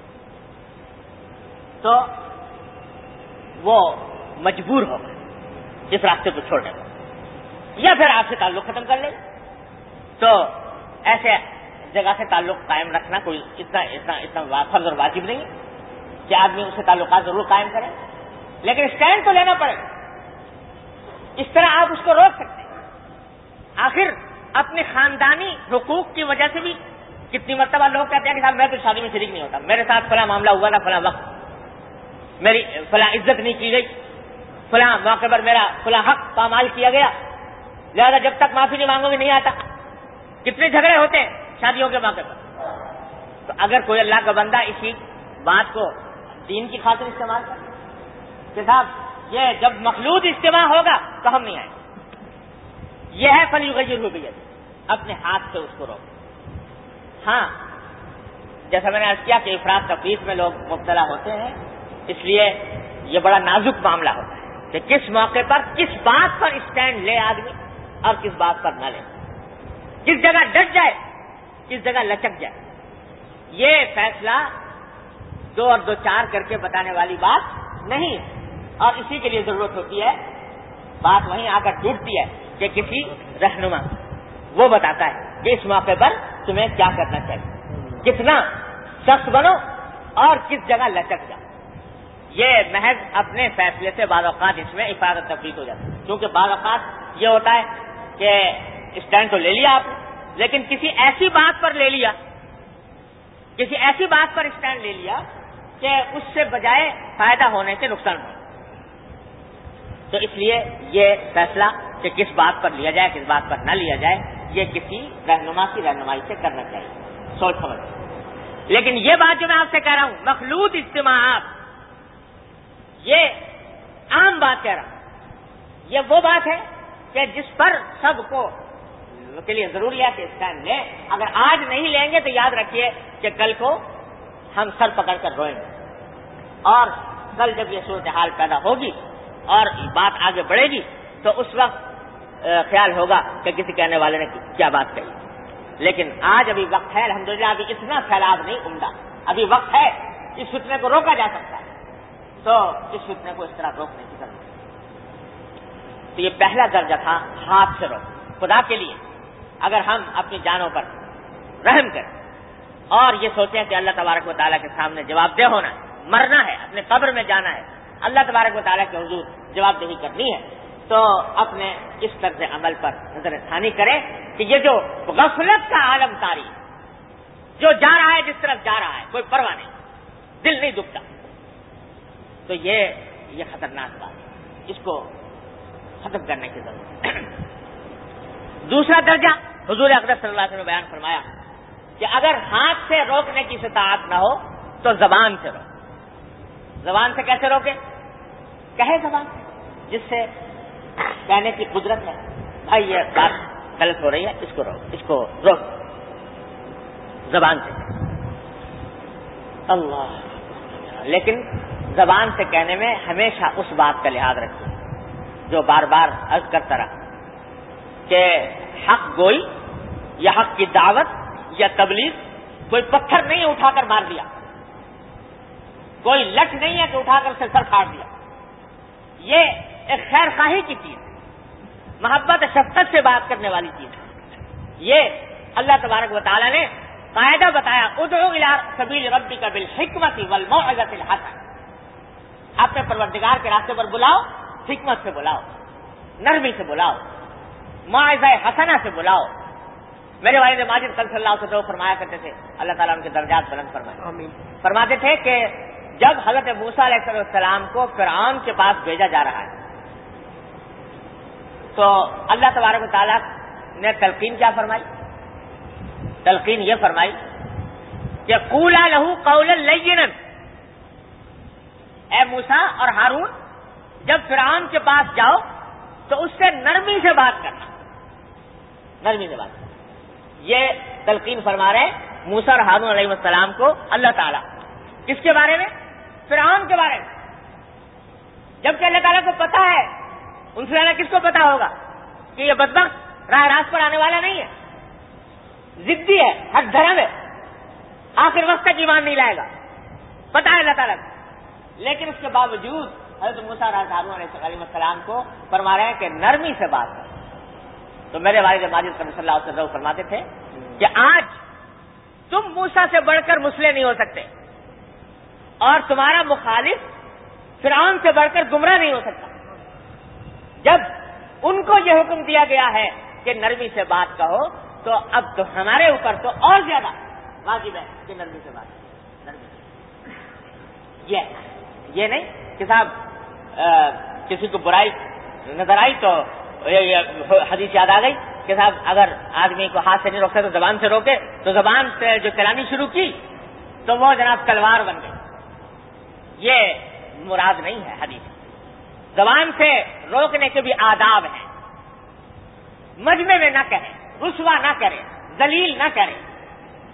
تو وہ مجبور ہوگا اس راستے کو چھوڑنے کو, یا پھر آپ سے تعلق ختم کر لے. تو ایسے جگہ سے تعلق قائم رکھنا کوئی اتنا اتنا اتنا فرض اور واجب نہیں کہ آدمی اس سے تعلقات ضرور قائم کرے, لیکن اسٹینڈ تو لینا پڑے گا. اس طرح آپ اس کو روک سکتے ہیں. آخر اپنے خاندانی حقوق کی وجہ سے بھی کتنی مرتبہ لوگ کہتے ہیں کہ صاحب میں تو شادی میں شریک نہیں ہوتا, میرے ساتھ فلاں معاملہ ہوا تھا فلاں وقت, میری فلاں عزت نہیں کی گئی, فلاں موقع پر میرا فلاں حق پامال کیا گیا, لہذا جب تک معافی نہیں مانگو گے نہیں آتا. کتنے جھگڑے ہوتے ہیں شادیوں کے موقع پر. تو اگر کوئی اللہ کا بندہ اسی بات کو دین کی خاطر استعمال کرے کہ صاحب یہ جب مخلوط اجتماع ہوگا تو ہم نہیں آئیں, یہ ہے فَلْيُغَيِّرْهُ بِيَدِهِ, اپنے ہاتھ سے اس کو روکو. ہاں جیسا میں نے عرض کیا کہ افراط تفریط میں لوگ مبتلا ہوتے ہیں، اس لیے یہ بڑا نازک معاملہ ہوتا ہے کہ کس موقع پر کس بات پر اسٹینڈ لے آدمی اور کس بات پر نہ لے، کس جگہ ڈٹ جائے کس جگہ لچک جائے. یہ فیصلہ دو اور دو چار کر کے بتانے والی بات نہیں ہے، اور اسی کے لیے ضرورت ہوتی ہے، بات وہیں آ کر ٹوٹتی ہے کہ کسی رہنما وہ بتاتا ہے کہ اس موقع پر تمہیں کیا کرنا چاہیے، کتنا سخت بنو اور کس جگہ لچک جاؤ. یہ محض اپنے فیصلے سے بعض اوقات اس میں افراط تفریط ہو جاتی ہے، کیونکہ بعض اوقات یہ ہوتا ہے کہ اسٹینڈ تو لے لیا آپ نے، لیکن کسی ایسی بات پر لے لیا کسی ایسی بات پر اسٹینڈ لے لیا کہ اس سے بجائے فائدہ ہونے سے نقصان ہو. تو اس لیے یہ فیصلہ کہ کس بات پر لیا جائے کس بات پر نہ لیا جائے یہ کسی رہنما کی رہنمائی سے کرنا چاہیے، سوچ سمجھ. لیکن یہ بات جو میں آپ سے کہہ رہا ہوں مخلوط اجتماعات، یہ عام بات کہہ رہا ہوں، یہ وہ بات ہے کہ جس پر سب کو کے لیے ضروری ہے کہ اسٹینڈ لیں. اگر آج نہیں لیں گے تو یاد رکھیے کہ کل کو ہم سر پکڑ کر روئیں گے، اور کل جب یہ صورتحال پیدا ہوگی اور بات آگے بڑھے گی تو اس وقت خیال ہوگا کہ کسی کہنے والے نے کیا بات کہی. لیکن آج ابھی وقت ہے، الحمدللہ ابھی اتنا پھیلاؤ نہیں عمدہ، ابھی وقت ہے، اس فتنے کو روکا جا سکتا ہے، تو اس فتنے کو اس طرح روکنے کی ضرورت ہے. تو یہ پہلا درجہ تھا ہاتھ سے روک. خدا کے لیے اگر ہم اپنی جانوں پر رحم کریں اور یہ سوچیں کہ اللہ تبارک و تعالیٰ کے سامنے جواب دہ ہونا ہے، مرنا ہے، اپنے قبر میں جانا ہے، اللہ تبارک و تعالیٰ کے حضور جواب دہی کرنی ہے، تو اپنے اس طرز عمل پر نظر ثانی کریں کہ یہ جو غفلت کا عالم طاری جو جا رہا ہے جس طرف جا رہا ہے کوئی پرواہ نہیں، دل نہیں دکھتا، تو یہ یہ خطرناک بات ہے، اس کو ختم کرنے کی ضرورت ہے. دوسرا درجہ حضور اقدس صلی اللہ علیہ وسلم نے بیان فرمایا کہ اگر ہاتھ سے روکنے کی استطاعت نہ ہو تو زبان سے روکے. زبان سے کیسے روکے؟ کہے زبان جس سے کہنے کی قدرت ہے، بھائی یہ بات غلط ہو رہی ہے، اس کو روک اس کو روک زبان سے. اللہ. لیکن زبان سے کہنے میں ہمیشہ اس بات کا لحاظ رکھیے جو بار بار عرض کرتا رہا کہ حق گوئی یا حق کی دعوت یا تبلیغ کوئی پتھر نہیں اٹھا کر مار دیا، کوئی لٹ نہیں ہے کہ اٹھا کر اسے سر پھاڑ دیا. یہ ایک خیر خواہی کی چیز ہے، محبت شفقت سے بات کرنے والی چیز ہے. یہ اللہ تبارک و تعالیٰ نے قاعدہ بتایا، ادعو الی سبیل ربک بالحکمت والموعظۃ الحسنہ. اپنے پروردگار کے راستے پر بلاؤ، حکمت سے بلاؤ، نرمی سے بلاؤ، موعظہ حسنہ سے بلاؤ. میرے والد ماجد صلی اللہ علیہ وسلم فرمایا کرتے تھے، اللہ تعالیٰ ان کے درجات بلند فرمائے، آمین. فرماتے تھے کہ جب حضرت موسیٰ علیہ السلام کو فرعون کے پاس بھیجا جا رہا ہے تو اللہ تبارک و تعالیٰ نے تلقین کیا فرمائی؟ تلقین یہ فرمائی کہ قولا لہ قولا لینا. اے موسیٰ اور ہارون جب فرعون کے پاس جاؤ تو اس سے نرمی سے بات کرنا، نرمی سے بات کرنا. یہ تلقین فرما رہے ہیں موسیٰ اور ہارون علیہ السلام کو اللہ تعالیٰ. کس کے بارے میں؟ فرعون کے بارے میں. جبکہ اللہ تعالیٰ کو پتا ہے، ان سے کس کو پتا ہوگا کہ یہ بدبخت راہ راست پر آنے والا نہیں ہے، ضدی ہے، ہر دھرم ہے، آخر وقت تک ایمان نہیں لائے گا، پتا ہے اللہ تعالیٰ کو. لیکن اس کے باوجود حضرت موسیٰ اور ہارون علیہ السلام کو فرما رہے ہیں کہ نرمی سے بات کرو. تو میرے والد ماجد صلی اللہ علیہ وسلم فرماتے تھے کہ آج تم موسیٰ سے بڑھ کر مسلح نہیں ہو سکتے اور تمہارا مخالف فرعون سے بڑھ کر گمراہ نہیں ہو سکتا. جب ان کو یہ حکم دیا گیا ہے کہ نرمی سے بات کہو تو اب تو ہمارے اوپر تو اور زیادہ واجب ہے کہ نرمی سے بات کرو. نرمی سے یہ یہ نہیں کہ صاحب کسی کو برائی نظر آئی تو حدیث یاد آ گئی کہ صاحب اگر آدمی کو ہاتھ سے نہیں روکتا تو زبان سے روکے، تو زبان سے جو چلانی شروع کی تو وہ جناب تلوار بن گئی. یہ مراد نہیں ہے حدیث. زبان سے روکنے کے بھی آداب ہیں. مجمع میں نہ کہیں، رسوا نہ کرے، ذلیل نہ کرے،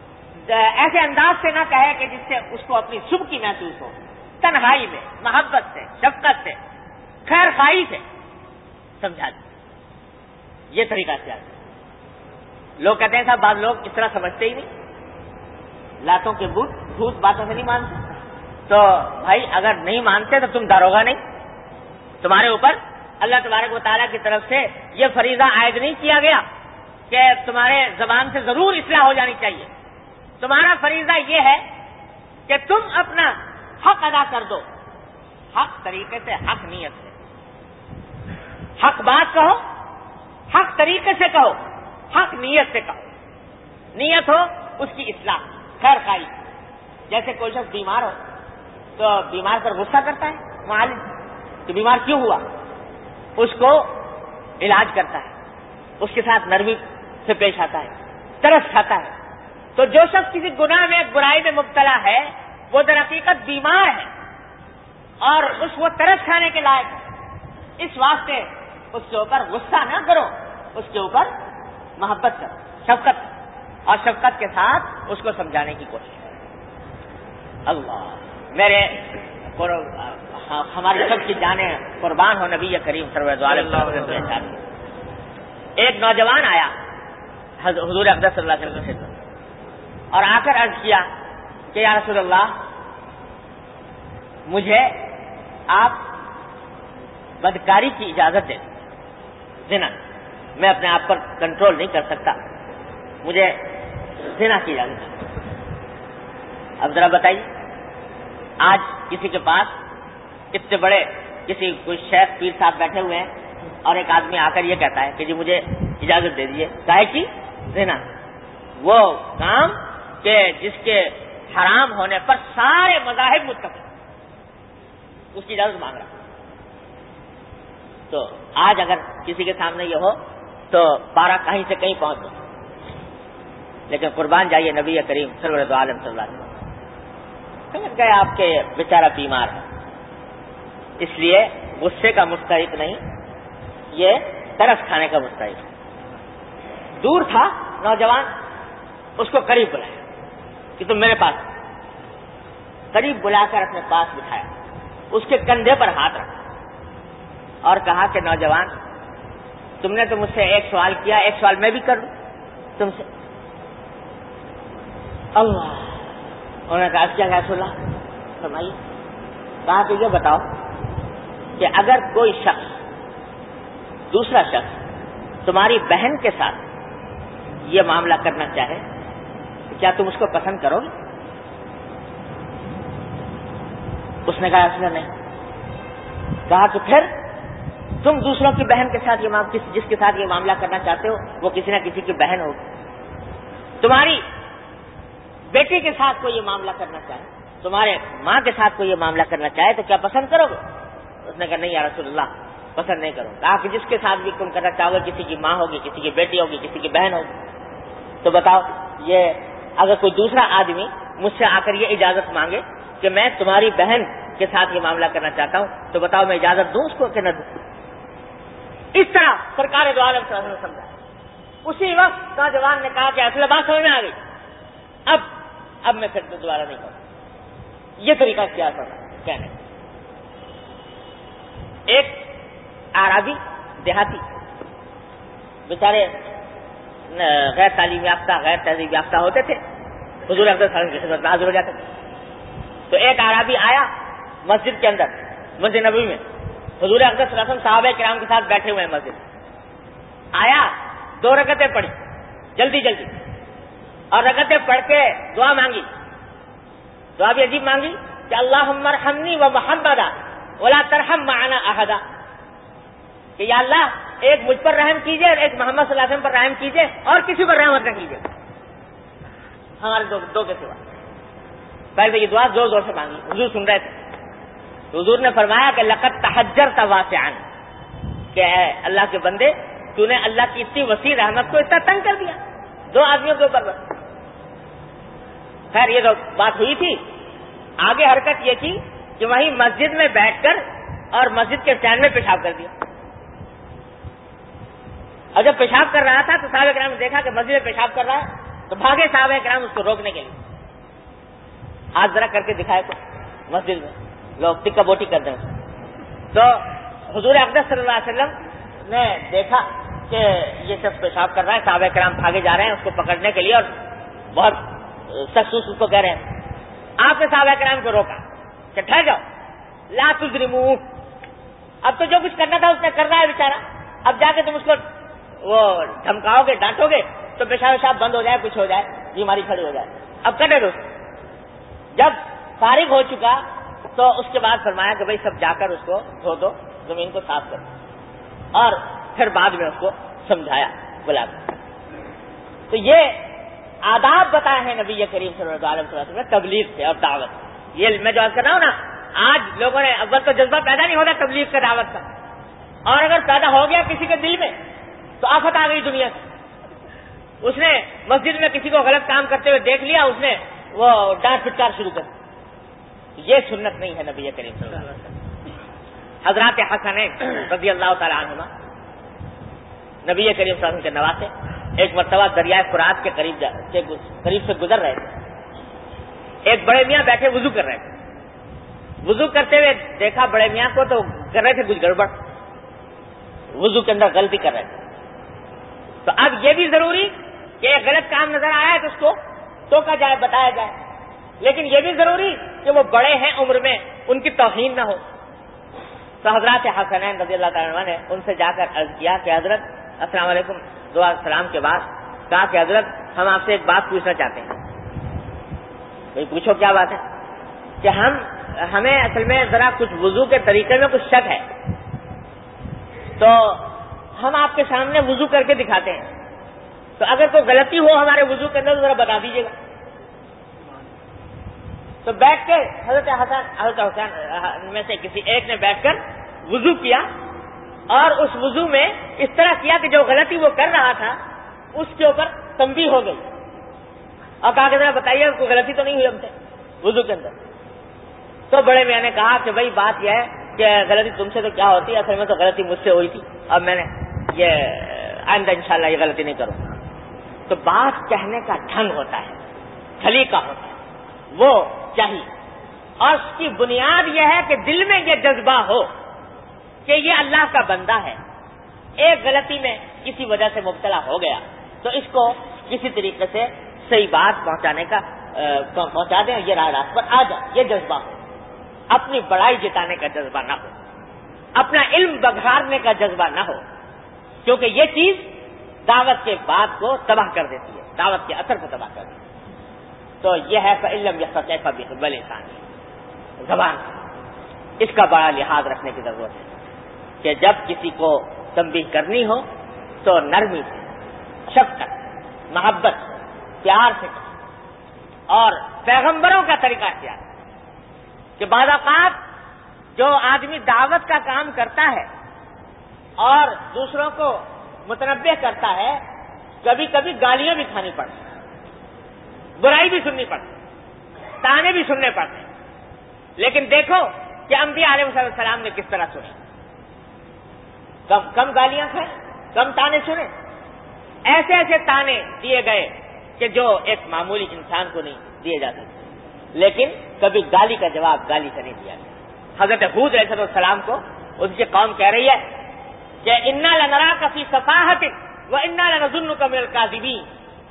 ایسے انداز سے نہ کہے کہ جس سے اس کو اپنی سبکی محسوس ہو، تنہائی میں محبت سے، شفقت سے، خیر خواہی سے سمجھا دیں. یہ طریقہ کیا ہے؟ لوگ کہتے ہیں صاحب بعض لوگ اس طرح سمجھتے ہی نہیں، لاتوں کے بت بھوت باتوں سے نہیں مانتے. تو بھائی اگر نہیں مانتے تو تم داروغہ نہیں، تمہارے اوپر اللہ تبارک و تعالیٰ کی طرف سے یہ فریضہ عائد نہیں کیا گیا کہ تمہارے زبان سے ضرور اصلاح ہو جانی چاہیے. تمہارا فریضہ یہ ہے کہ تم اپنا حق ادا کر دو، حق طریقے سے، حق نیت سے. حق بات کہو، حق طریقے سے کہو، حق نیت سے کہو. نیت ہو اس کی اصلاح، خیر خواہی. جیسے کوئی شخص بیمار ہو تو بیمار پر غصہ کرتا ہے معالج کہ بیمار کیوں ہوا، اس کو علاج کرتا ہے، اس کے ساتھ نرمی سے پیش آتا ہے، ترس کھاتا ہے. تو جو شخص کسی گناہ میں، برائی میں مبتلا ہے، وہ در حقیقت بیمار ہے اور اس وہ ترس کھانے کے لائق ہے. اس واسطے اس کے اوپر غصہ نہ کرو، اس کے اوپر محبت کرو، شفقت، اور شفقت کے ساتھ اس کو سمجھانے کی کوشش کرو. اللہ میرے ہماری سب کی جانیں قربان ہو نبی کریم صلی اللہ علیہ وسلم. ایک نوجوان آیا حضور اقدس صلی اللہ علیہ وسلم سے اور آ کر عرض کیا کہ یا رسول اللہ، مجھے آپ بدکاری کی اجازت دیں. زنا، میں اپنے آپ پر کنٹرول نہیں کر سکتا، مجھے زنا کی اجازت دیں. اب ذرا بتائیے، آج کسی کے پاس اتنے بڑے کسی کوئی شیخ پیر صاحب بیٹھے ہوئے ہیں اور ایک آدمی آ کر یہ کہتا ہے کہ جی مجھے اجازت دے دیجیے. کاہے کی؟ زنا، وہ کام کہ جس کے حرام ہونے پر سارے مذاہب متفق، اس کی اجازت مانگ رہا. تو آج اگر کسی کے سامنے یہ ہو تو پارا کہیں سے کہیں پہنچ جائے. لیکن قربان جائیے نبی کریم صلی اللہ علیہ وسلم سمجھ گئے آپ کے بیچارہ بیمار ہے، اس لیے غصے کا مستحق نہیں، یہ ترس کھانے کا مستحق. دور تھا نوجوان، اس کو قریب بلایا کہ تم میرے پاس. قریب بلا کر اپنے پاس بٹھایا، اس کے کندھے پر ہاتھ رکھا اور کہا کہ نوجوان، تم نے تو مجھ سے ایک سوال کیا، ایک سوال میں بھی کروں تم سے. اللہ، انہوں نے کہا کیا رسول اللہ فرمائیے. کہا کہ یہ بتاؤ کہ اگر کوئی شخص، دوسرا شخص تمہاری بہن کے ساتھ یہ معاملہ کرنا چاہے تو کیا تم اس کو پسند کرو گے؟ اس نے کہا رسول اللہ نہیں. کہا کہ پھر تم دوسروں کی بہن کے ساتھ یہ جس کے ساتھ یہ معاملہ کرنا چاہتے ہو وہ کسی نہ کسی کی بہن ہوگی. تمہاری بیٹی کے ساتھ کوئی یہ معاملہ کرنا چاہے، تمہارے ماں کے ساتھ کوئی یہ معاملہ کرنا چاہے تو کیا پسند کرو گے؟ اس نے کہا نہیں یا رسول اللہ، پسند نہیں کروں. کہا کہ جس کے ساتھ بھی تم کرنا چاہو گے کسی کی ماں ہوگی، کسی کی بیٹی ہوگی، کسی کی بہن ہوگی. تو بتاؤ، یہ اگر کوئی دوسرا آدمی مجھ سے آ کر یہ اجازت مانگے کہ میں تمہاری بہن کے ساتھ یہ معاملہ کرنا چاہتا ہوں تو بتاؤ میں اجازت دوں اس کو کہ نہ دوں؟ اس طرح سرکار دو عالم صلی اللہ علیہ وسلم سمجھا. اسی وقت نوجوان نے کہا کہ اصل بات سمجھ میں آ گئی، اب اب میں پھر دوبارہ نہیں کروں. یہ طریقہ کیا تھا کہنے. ایک اعرابی دیہاتی بیچارے غیر تعلیم یافتہ، غیر تہذیب یافتہ ہوتے تھے، حضور اقدس صلی اللہ علیہ وسلم کی خدمت میں حاضر ہو جاتے تھے. تو ایک اعرابی آیا مسجد کے اندر، مسجد نبوی میں، حضور اقدس صلی اللہ علیہ وسلم صحابہ کرام کے ساتھ بیٹھے ہوئے ہیں مسجد. آیا، دو رکعتیں پڑھی جلدی جلدی، اور رکعتیں پڑھ کے دعا مانگی. دعا بھی عجیب مانگی کہ اللہم ارحمنی و محمدا ولا ترحم معنا احدا، کہ یا اللہ ایک مجھ پر رحم کیجئے اور ایک محمد صلی اللہ علیہ وسلم پر رحم کیجئے اور کسی پر رحمت نہ کیجئے ہمارے دو, دو کے سوا. پہلے یہ دعا زور زور سے مانگی، حضور سن رہے تھے. حضور نے فرمایا کہ لقد تحجرت واسعا، کہ اے اللہ کے بندے تو نے اللہ کی اتنی وسیع رحمت کو اتنا تنگ کر دیا دو آدمیوں کے اوپر بس. خیر یہ تو بات ہوئی تھی. آگے حرکت یہ کی کہ وہیں مسجد میں بیٹھ کر اور مسجد کے اسٹینڈ میں پیشاب کر دیا. اور جب پیشاب کر رہا تھا تو صحابہ کرام نے دیکھا کہ مسجد میں پیشاب کر رہا ہے تو بھاگے صحابہ کرام اس کو روکنے کے لیے. آج ذرا کر کے دکھائے کو مسجد میں لوگ ٹکا بوٹی کر دیں. تو حضور اقدس صلی اللہ علیہ وسلم نے دیکھا کہ یہ شخص پیشاب کر رہا ہے, صحابہ کرام بھاگے جا رہے ہیں اس کو پکڑنے کے لیے اور بہت سخت اس کو کہہ رہے ہیں. آپ نے صحابہ کرام کو روکا کہ ٹھہر جاؤ, لا تجرموہ, اب تو جو کچھ کرنا تھا اس نے کر رہا ہے بیچارہ, اب جا کے تم اس کو وہ دھمکاؤ گے ڈانٹو گے تو پیشاب پیشاب بند ہو جائے, کچھ ہو جائے, بیماری کھڑی ہو جائے. اب کٹے دو. جب فارغ ہو چکا تو اس کے بعد فرمایا کہ بھائی سب جا کر اس کو دھو دو, زمین کو صاف کرو, اور پھر بعد میں اس کو سمجھایا بلا کر. تو یہ آداب بتائے ہیں نبی کریم صلی اللہ علیہ وسلم نے تبلیغ سے اور دعوت. یہ میں جو عرض کر رہا ہوں نا, آج لوگوں نے اول تو جذبہ پیدا نہیں ہوتا تبلیغ کا دعوت کا, اور اگر پیدا ہو گیا کسی کے دل میں تو آفت آ گئی دنیا سے. اس نے مسجد میں کسی کو غلط کام کرتے ہوئے دیکھ لیا, اس نے وہ ڈانٹ پھٹکار شروع کر دی. یہ سنت نہیں ہے نبی کریم صلی اللہ علیہ وسلم. حضرات حسنین رضی اللہ تعالی عنہما نبی کریم صلی اللہ علیہ وسلم کے نواسے ایک مرتبہ دریائے فرات کے قریب کے قریب سے گزر رہے تھے. ایک بڑے میاں بیٹھے وضو کر رہے تھے. وضو کرتے ہوئے دیکھا بڑے میاں کو تو کر رہے تھے کچھ گڑبڑ, وضو کے اندر غلطی کر رہے تھے. تو اب یہ بھی ضروری کہ ایک غلط کام نظر آیا ہے تو اس کو ٹوکا جائے, بتایا جائے, لیکن یہ بھی ضروری کہ وہ بڑے ہیں عمر میں, ان کی توہین نہ ہو. تو حضرات حسنین رضی اللہ تعالیٰ عنہ نے ان سے جا کر عرض کیا کہ حضرت السلام علیکم, دعا سلام کے بعد کہا کہ حضرت ہم آپ سے ایک بات پوچھنا چاہتے ہیں. بھائی پوچھو کیا بات ہے؟ کہ ہم ہمیں اصل میں ذرا کچھ وضو کے طریقے میں کچھ شک ہے, تو ہم آپ کے سامنے وضو کر کے دکھاتے ہیں, تو اگر کوئی غلطی ہو ہمارے وضو کے اندر تو ذرا بتا دیجیے گا. تو بیٹھ کے حضرت حسن حضرت حسین میں سے کسی ایک نے بیٹھ کر وضو کیا, اور اس وضو میں اس طرح کیا کہ جو غلطی وہ کر رہا تھا اس کے اوپر تنبیہ ہو گئی, اور کہا کہ ذرا بتائیے کوئی غلطی تو نہیں ہوئی ہم سے وضو کے اندر. تو بڑے میاں نے کہا کہ بھائی بات یہ ہے کہ غلطی تم سے تو کیا ہوتی ہے, اصل میں تو غلطی مجھ سے ہوئی تھی, اب میں نے یہ آئندہ انشاءاللہ یہ غلطی نہیں کروں. تو بات کہنے کا ڈھنگ ہوتا ہے, سلیقہ ہوتا ہے, وہ چاہیے, اور اس کی بنیاد یہ ہے کہ دل میں یہ جذبہ ہو کہ یہ اللہ کا بندہ ہے, ایک غلطی میں کسی وجہ سے مبتلا ہو گیا تو اس کو کسی طریقے سے صحیح بات پہنچانے کا پہنچا دیں, یہ راہ راست پر آ جائے, یہ جذبہ ہو. اپنی بڑائی جتانے کا جذبہ نہ ہو, اپنا علم بگھارنے کا جذبہ نہ ہو, کیونکہ یہ چیز دعوت کے بات کو تباہ کر دیتی ہے, دعوت کے اثر کو تباہ کر دیتی ہے. تو یہ ہے فعلم یستطع بلسان, زبان, اس کا بڑا لحاظ رکھنے کی ضرورت ہے کہ جب کسی کو تنبیہ کرنی ہو تو نرمی سے, شفقت, محبت, پیار سے, اور پیغمبروں کا طریقہ اختیار کہ بعض اوقات جو آدمی دعوت کا کام کرتا ہے اور دوسروں کو متنبہ کرتا ہے, کبھی کبھی گالیاں بھی کھانی پڑتی, برائی بھی سننی پڑتی, تانے بھی سننے پڑتے, لیکن دیکھو کہ انبیاء علیہ السلام نے کس طرح سنے, کم کم گالیاں کھائیں, کم تانے سنے, ایسے ایسے تانے دیے گئے کہ جو ایک معمولی انسان کو نہیں دیے جاتے, لیکن کبھی گالی کا جواب گالی سے نہیں دیا گیا. حضرت ہود علیہ السلام کو ان کی قوم کہہ رہی ہے کہ انا لنراک فی صفاحۃ وانا لنظنک من الکاذبین,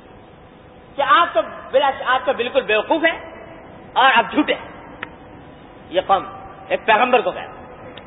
کہ آپ تو بلا آپ تو بالکل بیوقوف ہیں اور آپ جھوٹے. یہ قوم ایک پیغمبر کو کہہ,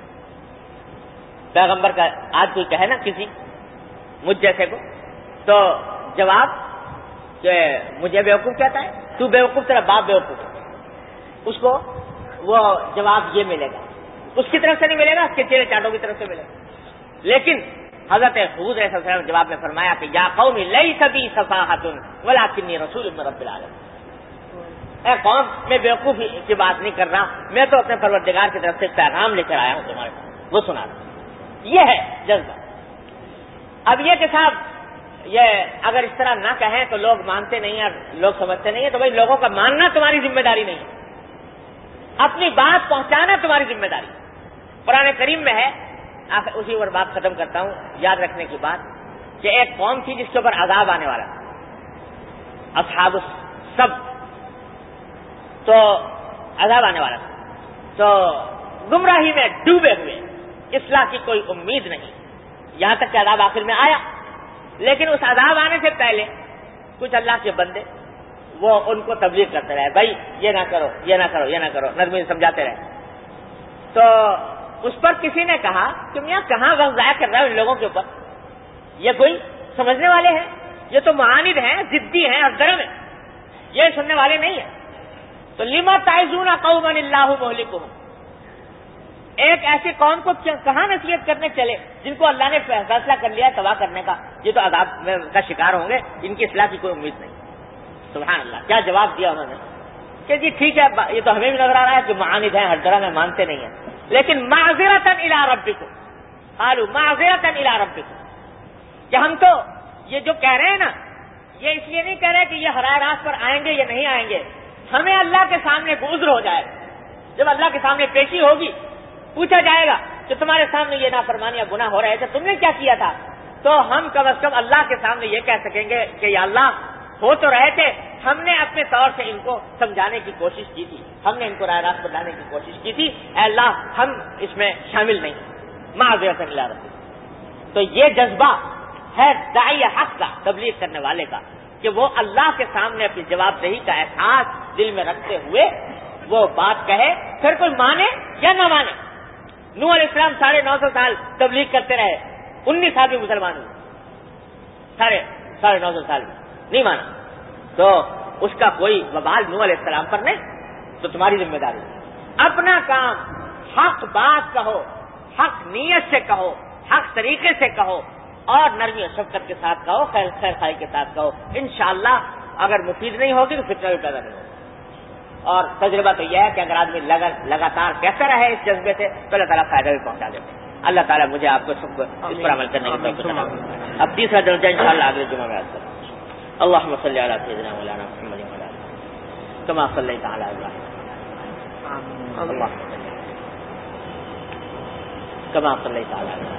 پیغمبر کا آج کوئی کہے نا کسی مجھ جیسے کو تو جواب کہ مجھے بیوقوف کہتا ہے, تو بیوقوف, تیرا باپ بیوقوف ہے, اس کو وہ جواب یہ ملے گا, اس کی طرف سے نہیں ملے گا, اس کے چہرے چاٹوں کی طرف سے ملے گا. لیکن حضرت حود علیہ السلام نے جواب میں فرمایا کہ یا قوم لیس بی صفاحۃ ولکنی رسول من رب العالمین, اے قوم میں بیوقوف کی بات نہیں کر رہا, میں تو اپنے پروردگار کی طرف سے پیغام لے کر آیا ہوں تمہارے پاس, وہ سنا رہا. یہ ہے جذبہ. اب یہ کہ صاحب یہ اگر اس طرح نہ کہیں تو لوگ مانتے نہیں اور لوگ سمجھتے نہیں ہیں, تو بھائی لوگوں کا ماننا تمہاری ذمہ داری نہیں ہے, اپنی بات پہنچانا تمہاری ذمہ داری. قرآن کریم میں ہے, آخر اسی پر بات ختم کرتا ہوں, یاد رکھنے کی بات کہ ایک قوم تھی جس کے اوپر عذاب آنے والا تھا, اصحاب السبت, تو عذاب آنے والا تھا، تو گمراہی میں ڈوبے ہوئے، اصلاح کی کوئی امید نہیں، یہاں تک کہ عذاب آخر میں آیا. لیکن اس عذاب آنے سے پہلے کچھ اللہ کے بندے وہ ان کو تبلیغ کرتے رہے، بھائی یہ نہ کرو، یہ نہ کرو، یہ نہ کرو، نرمی سے سمجھاتے رہے. تو اس پر کسی نے کہا تم یہاں کہاں وقت ضائع کر رہے ہو ان لوگوں کے اوپر، یہ کوئی سمجھنے والے ہیں، یہ تو معاند ہیں، ضدی ہیں اور درم ہیں، یہ سننے والے نہیں ہیں. تو لما تعظون قوما اللہ مہلکہم، ایک ایسی قوم کو کہاں نصیحت کرنے چلے جن کو اللہ نے فیصلہ کر لیا ہے تباہ کرنے کا، یہ تو عذاب کا شکار ہوں گے، ان کی اصلاح کی کوئی امید نہیں. سبحان اللہ، کیا جواب دیا انہوں نے کہ جی ٹھیک ہے، یہ تو ہمیں بھی نظر آ رہا ہے کہ معاند ہیں، ہر طرح میں مانتے نہیں ہیں، لیکن معذرۃ الی ربکم، قالوا معذرۃ الی ربکم، کہ ہم تو یہ جو کہہ رہے ہیں نا، یہ اس لیے نہیں کہہ رہے کہ یہ ہرائے راست پر آئیں گے یا نہیں آئیں گے، ہمیں اللہ کے سامنے عذر ہو جائے، جب اللہ کے سامنے پیشی ہوگی پوچھا جائے گا کہ تمہارے سامنے یہ نافرمانی یا گناہ ہو رہے تھے، تم نے کیا کیا تھا، تو ہم کم از کم اللہ کے سامنے یہ کہہ سکیں گے کہ یا اللہ ہو تو رہے تھے، ہم نے اپنے طور سے ان کو سمجھانے کی کوشش کی تھی، ہم نے ان کو راہ راست پر لانے کی کوشش کی تھی، اے اللہ ہم اس میں شامل نہیں، معذرۃ الی ربکم. تو یہ جذبہ ہے داعی حق کا، تبلیغ کرنے والے کا، کہ وہ اللہ کے سامنے اپنی جواب دہی کا احساس دل میں رکھتے ہوئے وہ بات کہے، پھر کوئی مانے یا نہ مانے. نوح علیہ السلام ساڑھے نو سو سال تبلیغ کرتے رہے، انیس آدمی مسلمان ہوئے، ساڑھے ساڑھے نو سو سال میں نہیں مانا، تو اس کا کوئی وبال نوح علیہ السلام پر نہیں. تو تمہاری ذمہ داری اپنا کام حق بات کہو، حق نیت سے کہو، حق طریقے سے کہو، اور نرمی و شفقت کے ساتھ کہو، خیر خیر خائی کے ساتھ کہو. انشاءاللہ اگر مفید نہیں ہوگی تو فتنہ بھی پیدا نہیں ہوگا. اور تجربہ تو یہ ہے کہ اگر آدمی لگاتار کہتا رہے اس جذبے سے تو اللہ تعالیٰ فائدہ بھی پہنچا دیتے ہیں. اللہ تعالیٰ مجھے آپ کو سب کو اس پر عمل کرنے کی توفیق عطا فرمائے. اب تیسرا درجہ انشاءاللہ اگلے جمعہ میں آتا ہے. اللهم صل على سيدنا مولانا محمد وعلى آله كما صليت على ابراهيم اللهم صل كما صليت على ابراهيم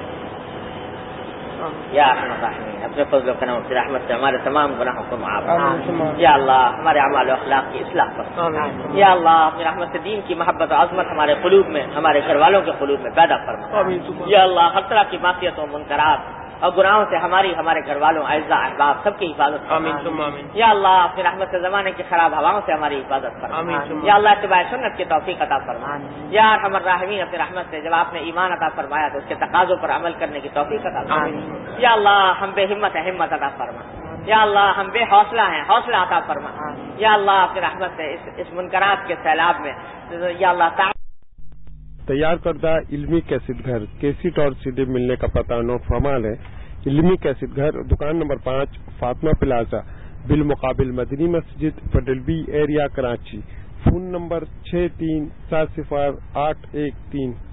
یا ارحم الراحمین، اپنے فضل و کرم سے رحمت سے ہمارے تمام گناہوں کو معاف. یا اللہ ہمارے اعمال و اخلاق کی اصلاح فرما. یا اللہ اپنی رحمت سے دین کی محبت و عظمت ہمارے قلوب میں، ہمارے گھر والوں کے قلوب میں پیدا فرما. یا اللہ ہر طرح کی معصیت و منکرات اور گناہوں سے ہماری، ہمارے گھر والوں، اعزاء احباب سب کی حفاظت فرما. یا اللہ اپنی رحمت سے زمانے کی خراب ہواؤں سے ہماری حفاظت فرما. یا اللہ اتباع سنت کی توفیق عطا فرما. یا ارحم الراحمین اپنی رحمت سے جب آپ نے ایمان عطا فرمایا تو اس کے تقاضوں پر عمل کرنے کی توفیق عطا فرما. یا اللہ ہم بے ہمت ہے، ہمت عطا فرما. یا اللہ ہم بے حوصلہ ہیں، حوصلہ عطا فرما. یا اللہ اپنی رحمت سے اس, اس منکرات کے سیلاب میں یا اللہ تیار کردہ علمی کیسٹ گھر کیسٹ اور سی ڈی ملنے کا پتہ نو فرمال ہے. علمی کیسٹ گھر دکان نمبر پانچ فاطمہ پلازا بالمقابل مدنی مسجد پٹل بی ایریا کراچی. فون نمبر چھ تین سات صفر آٹھ ایک تین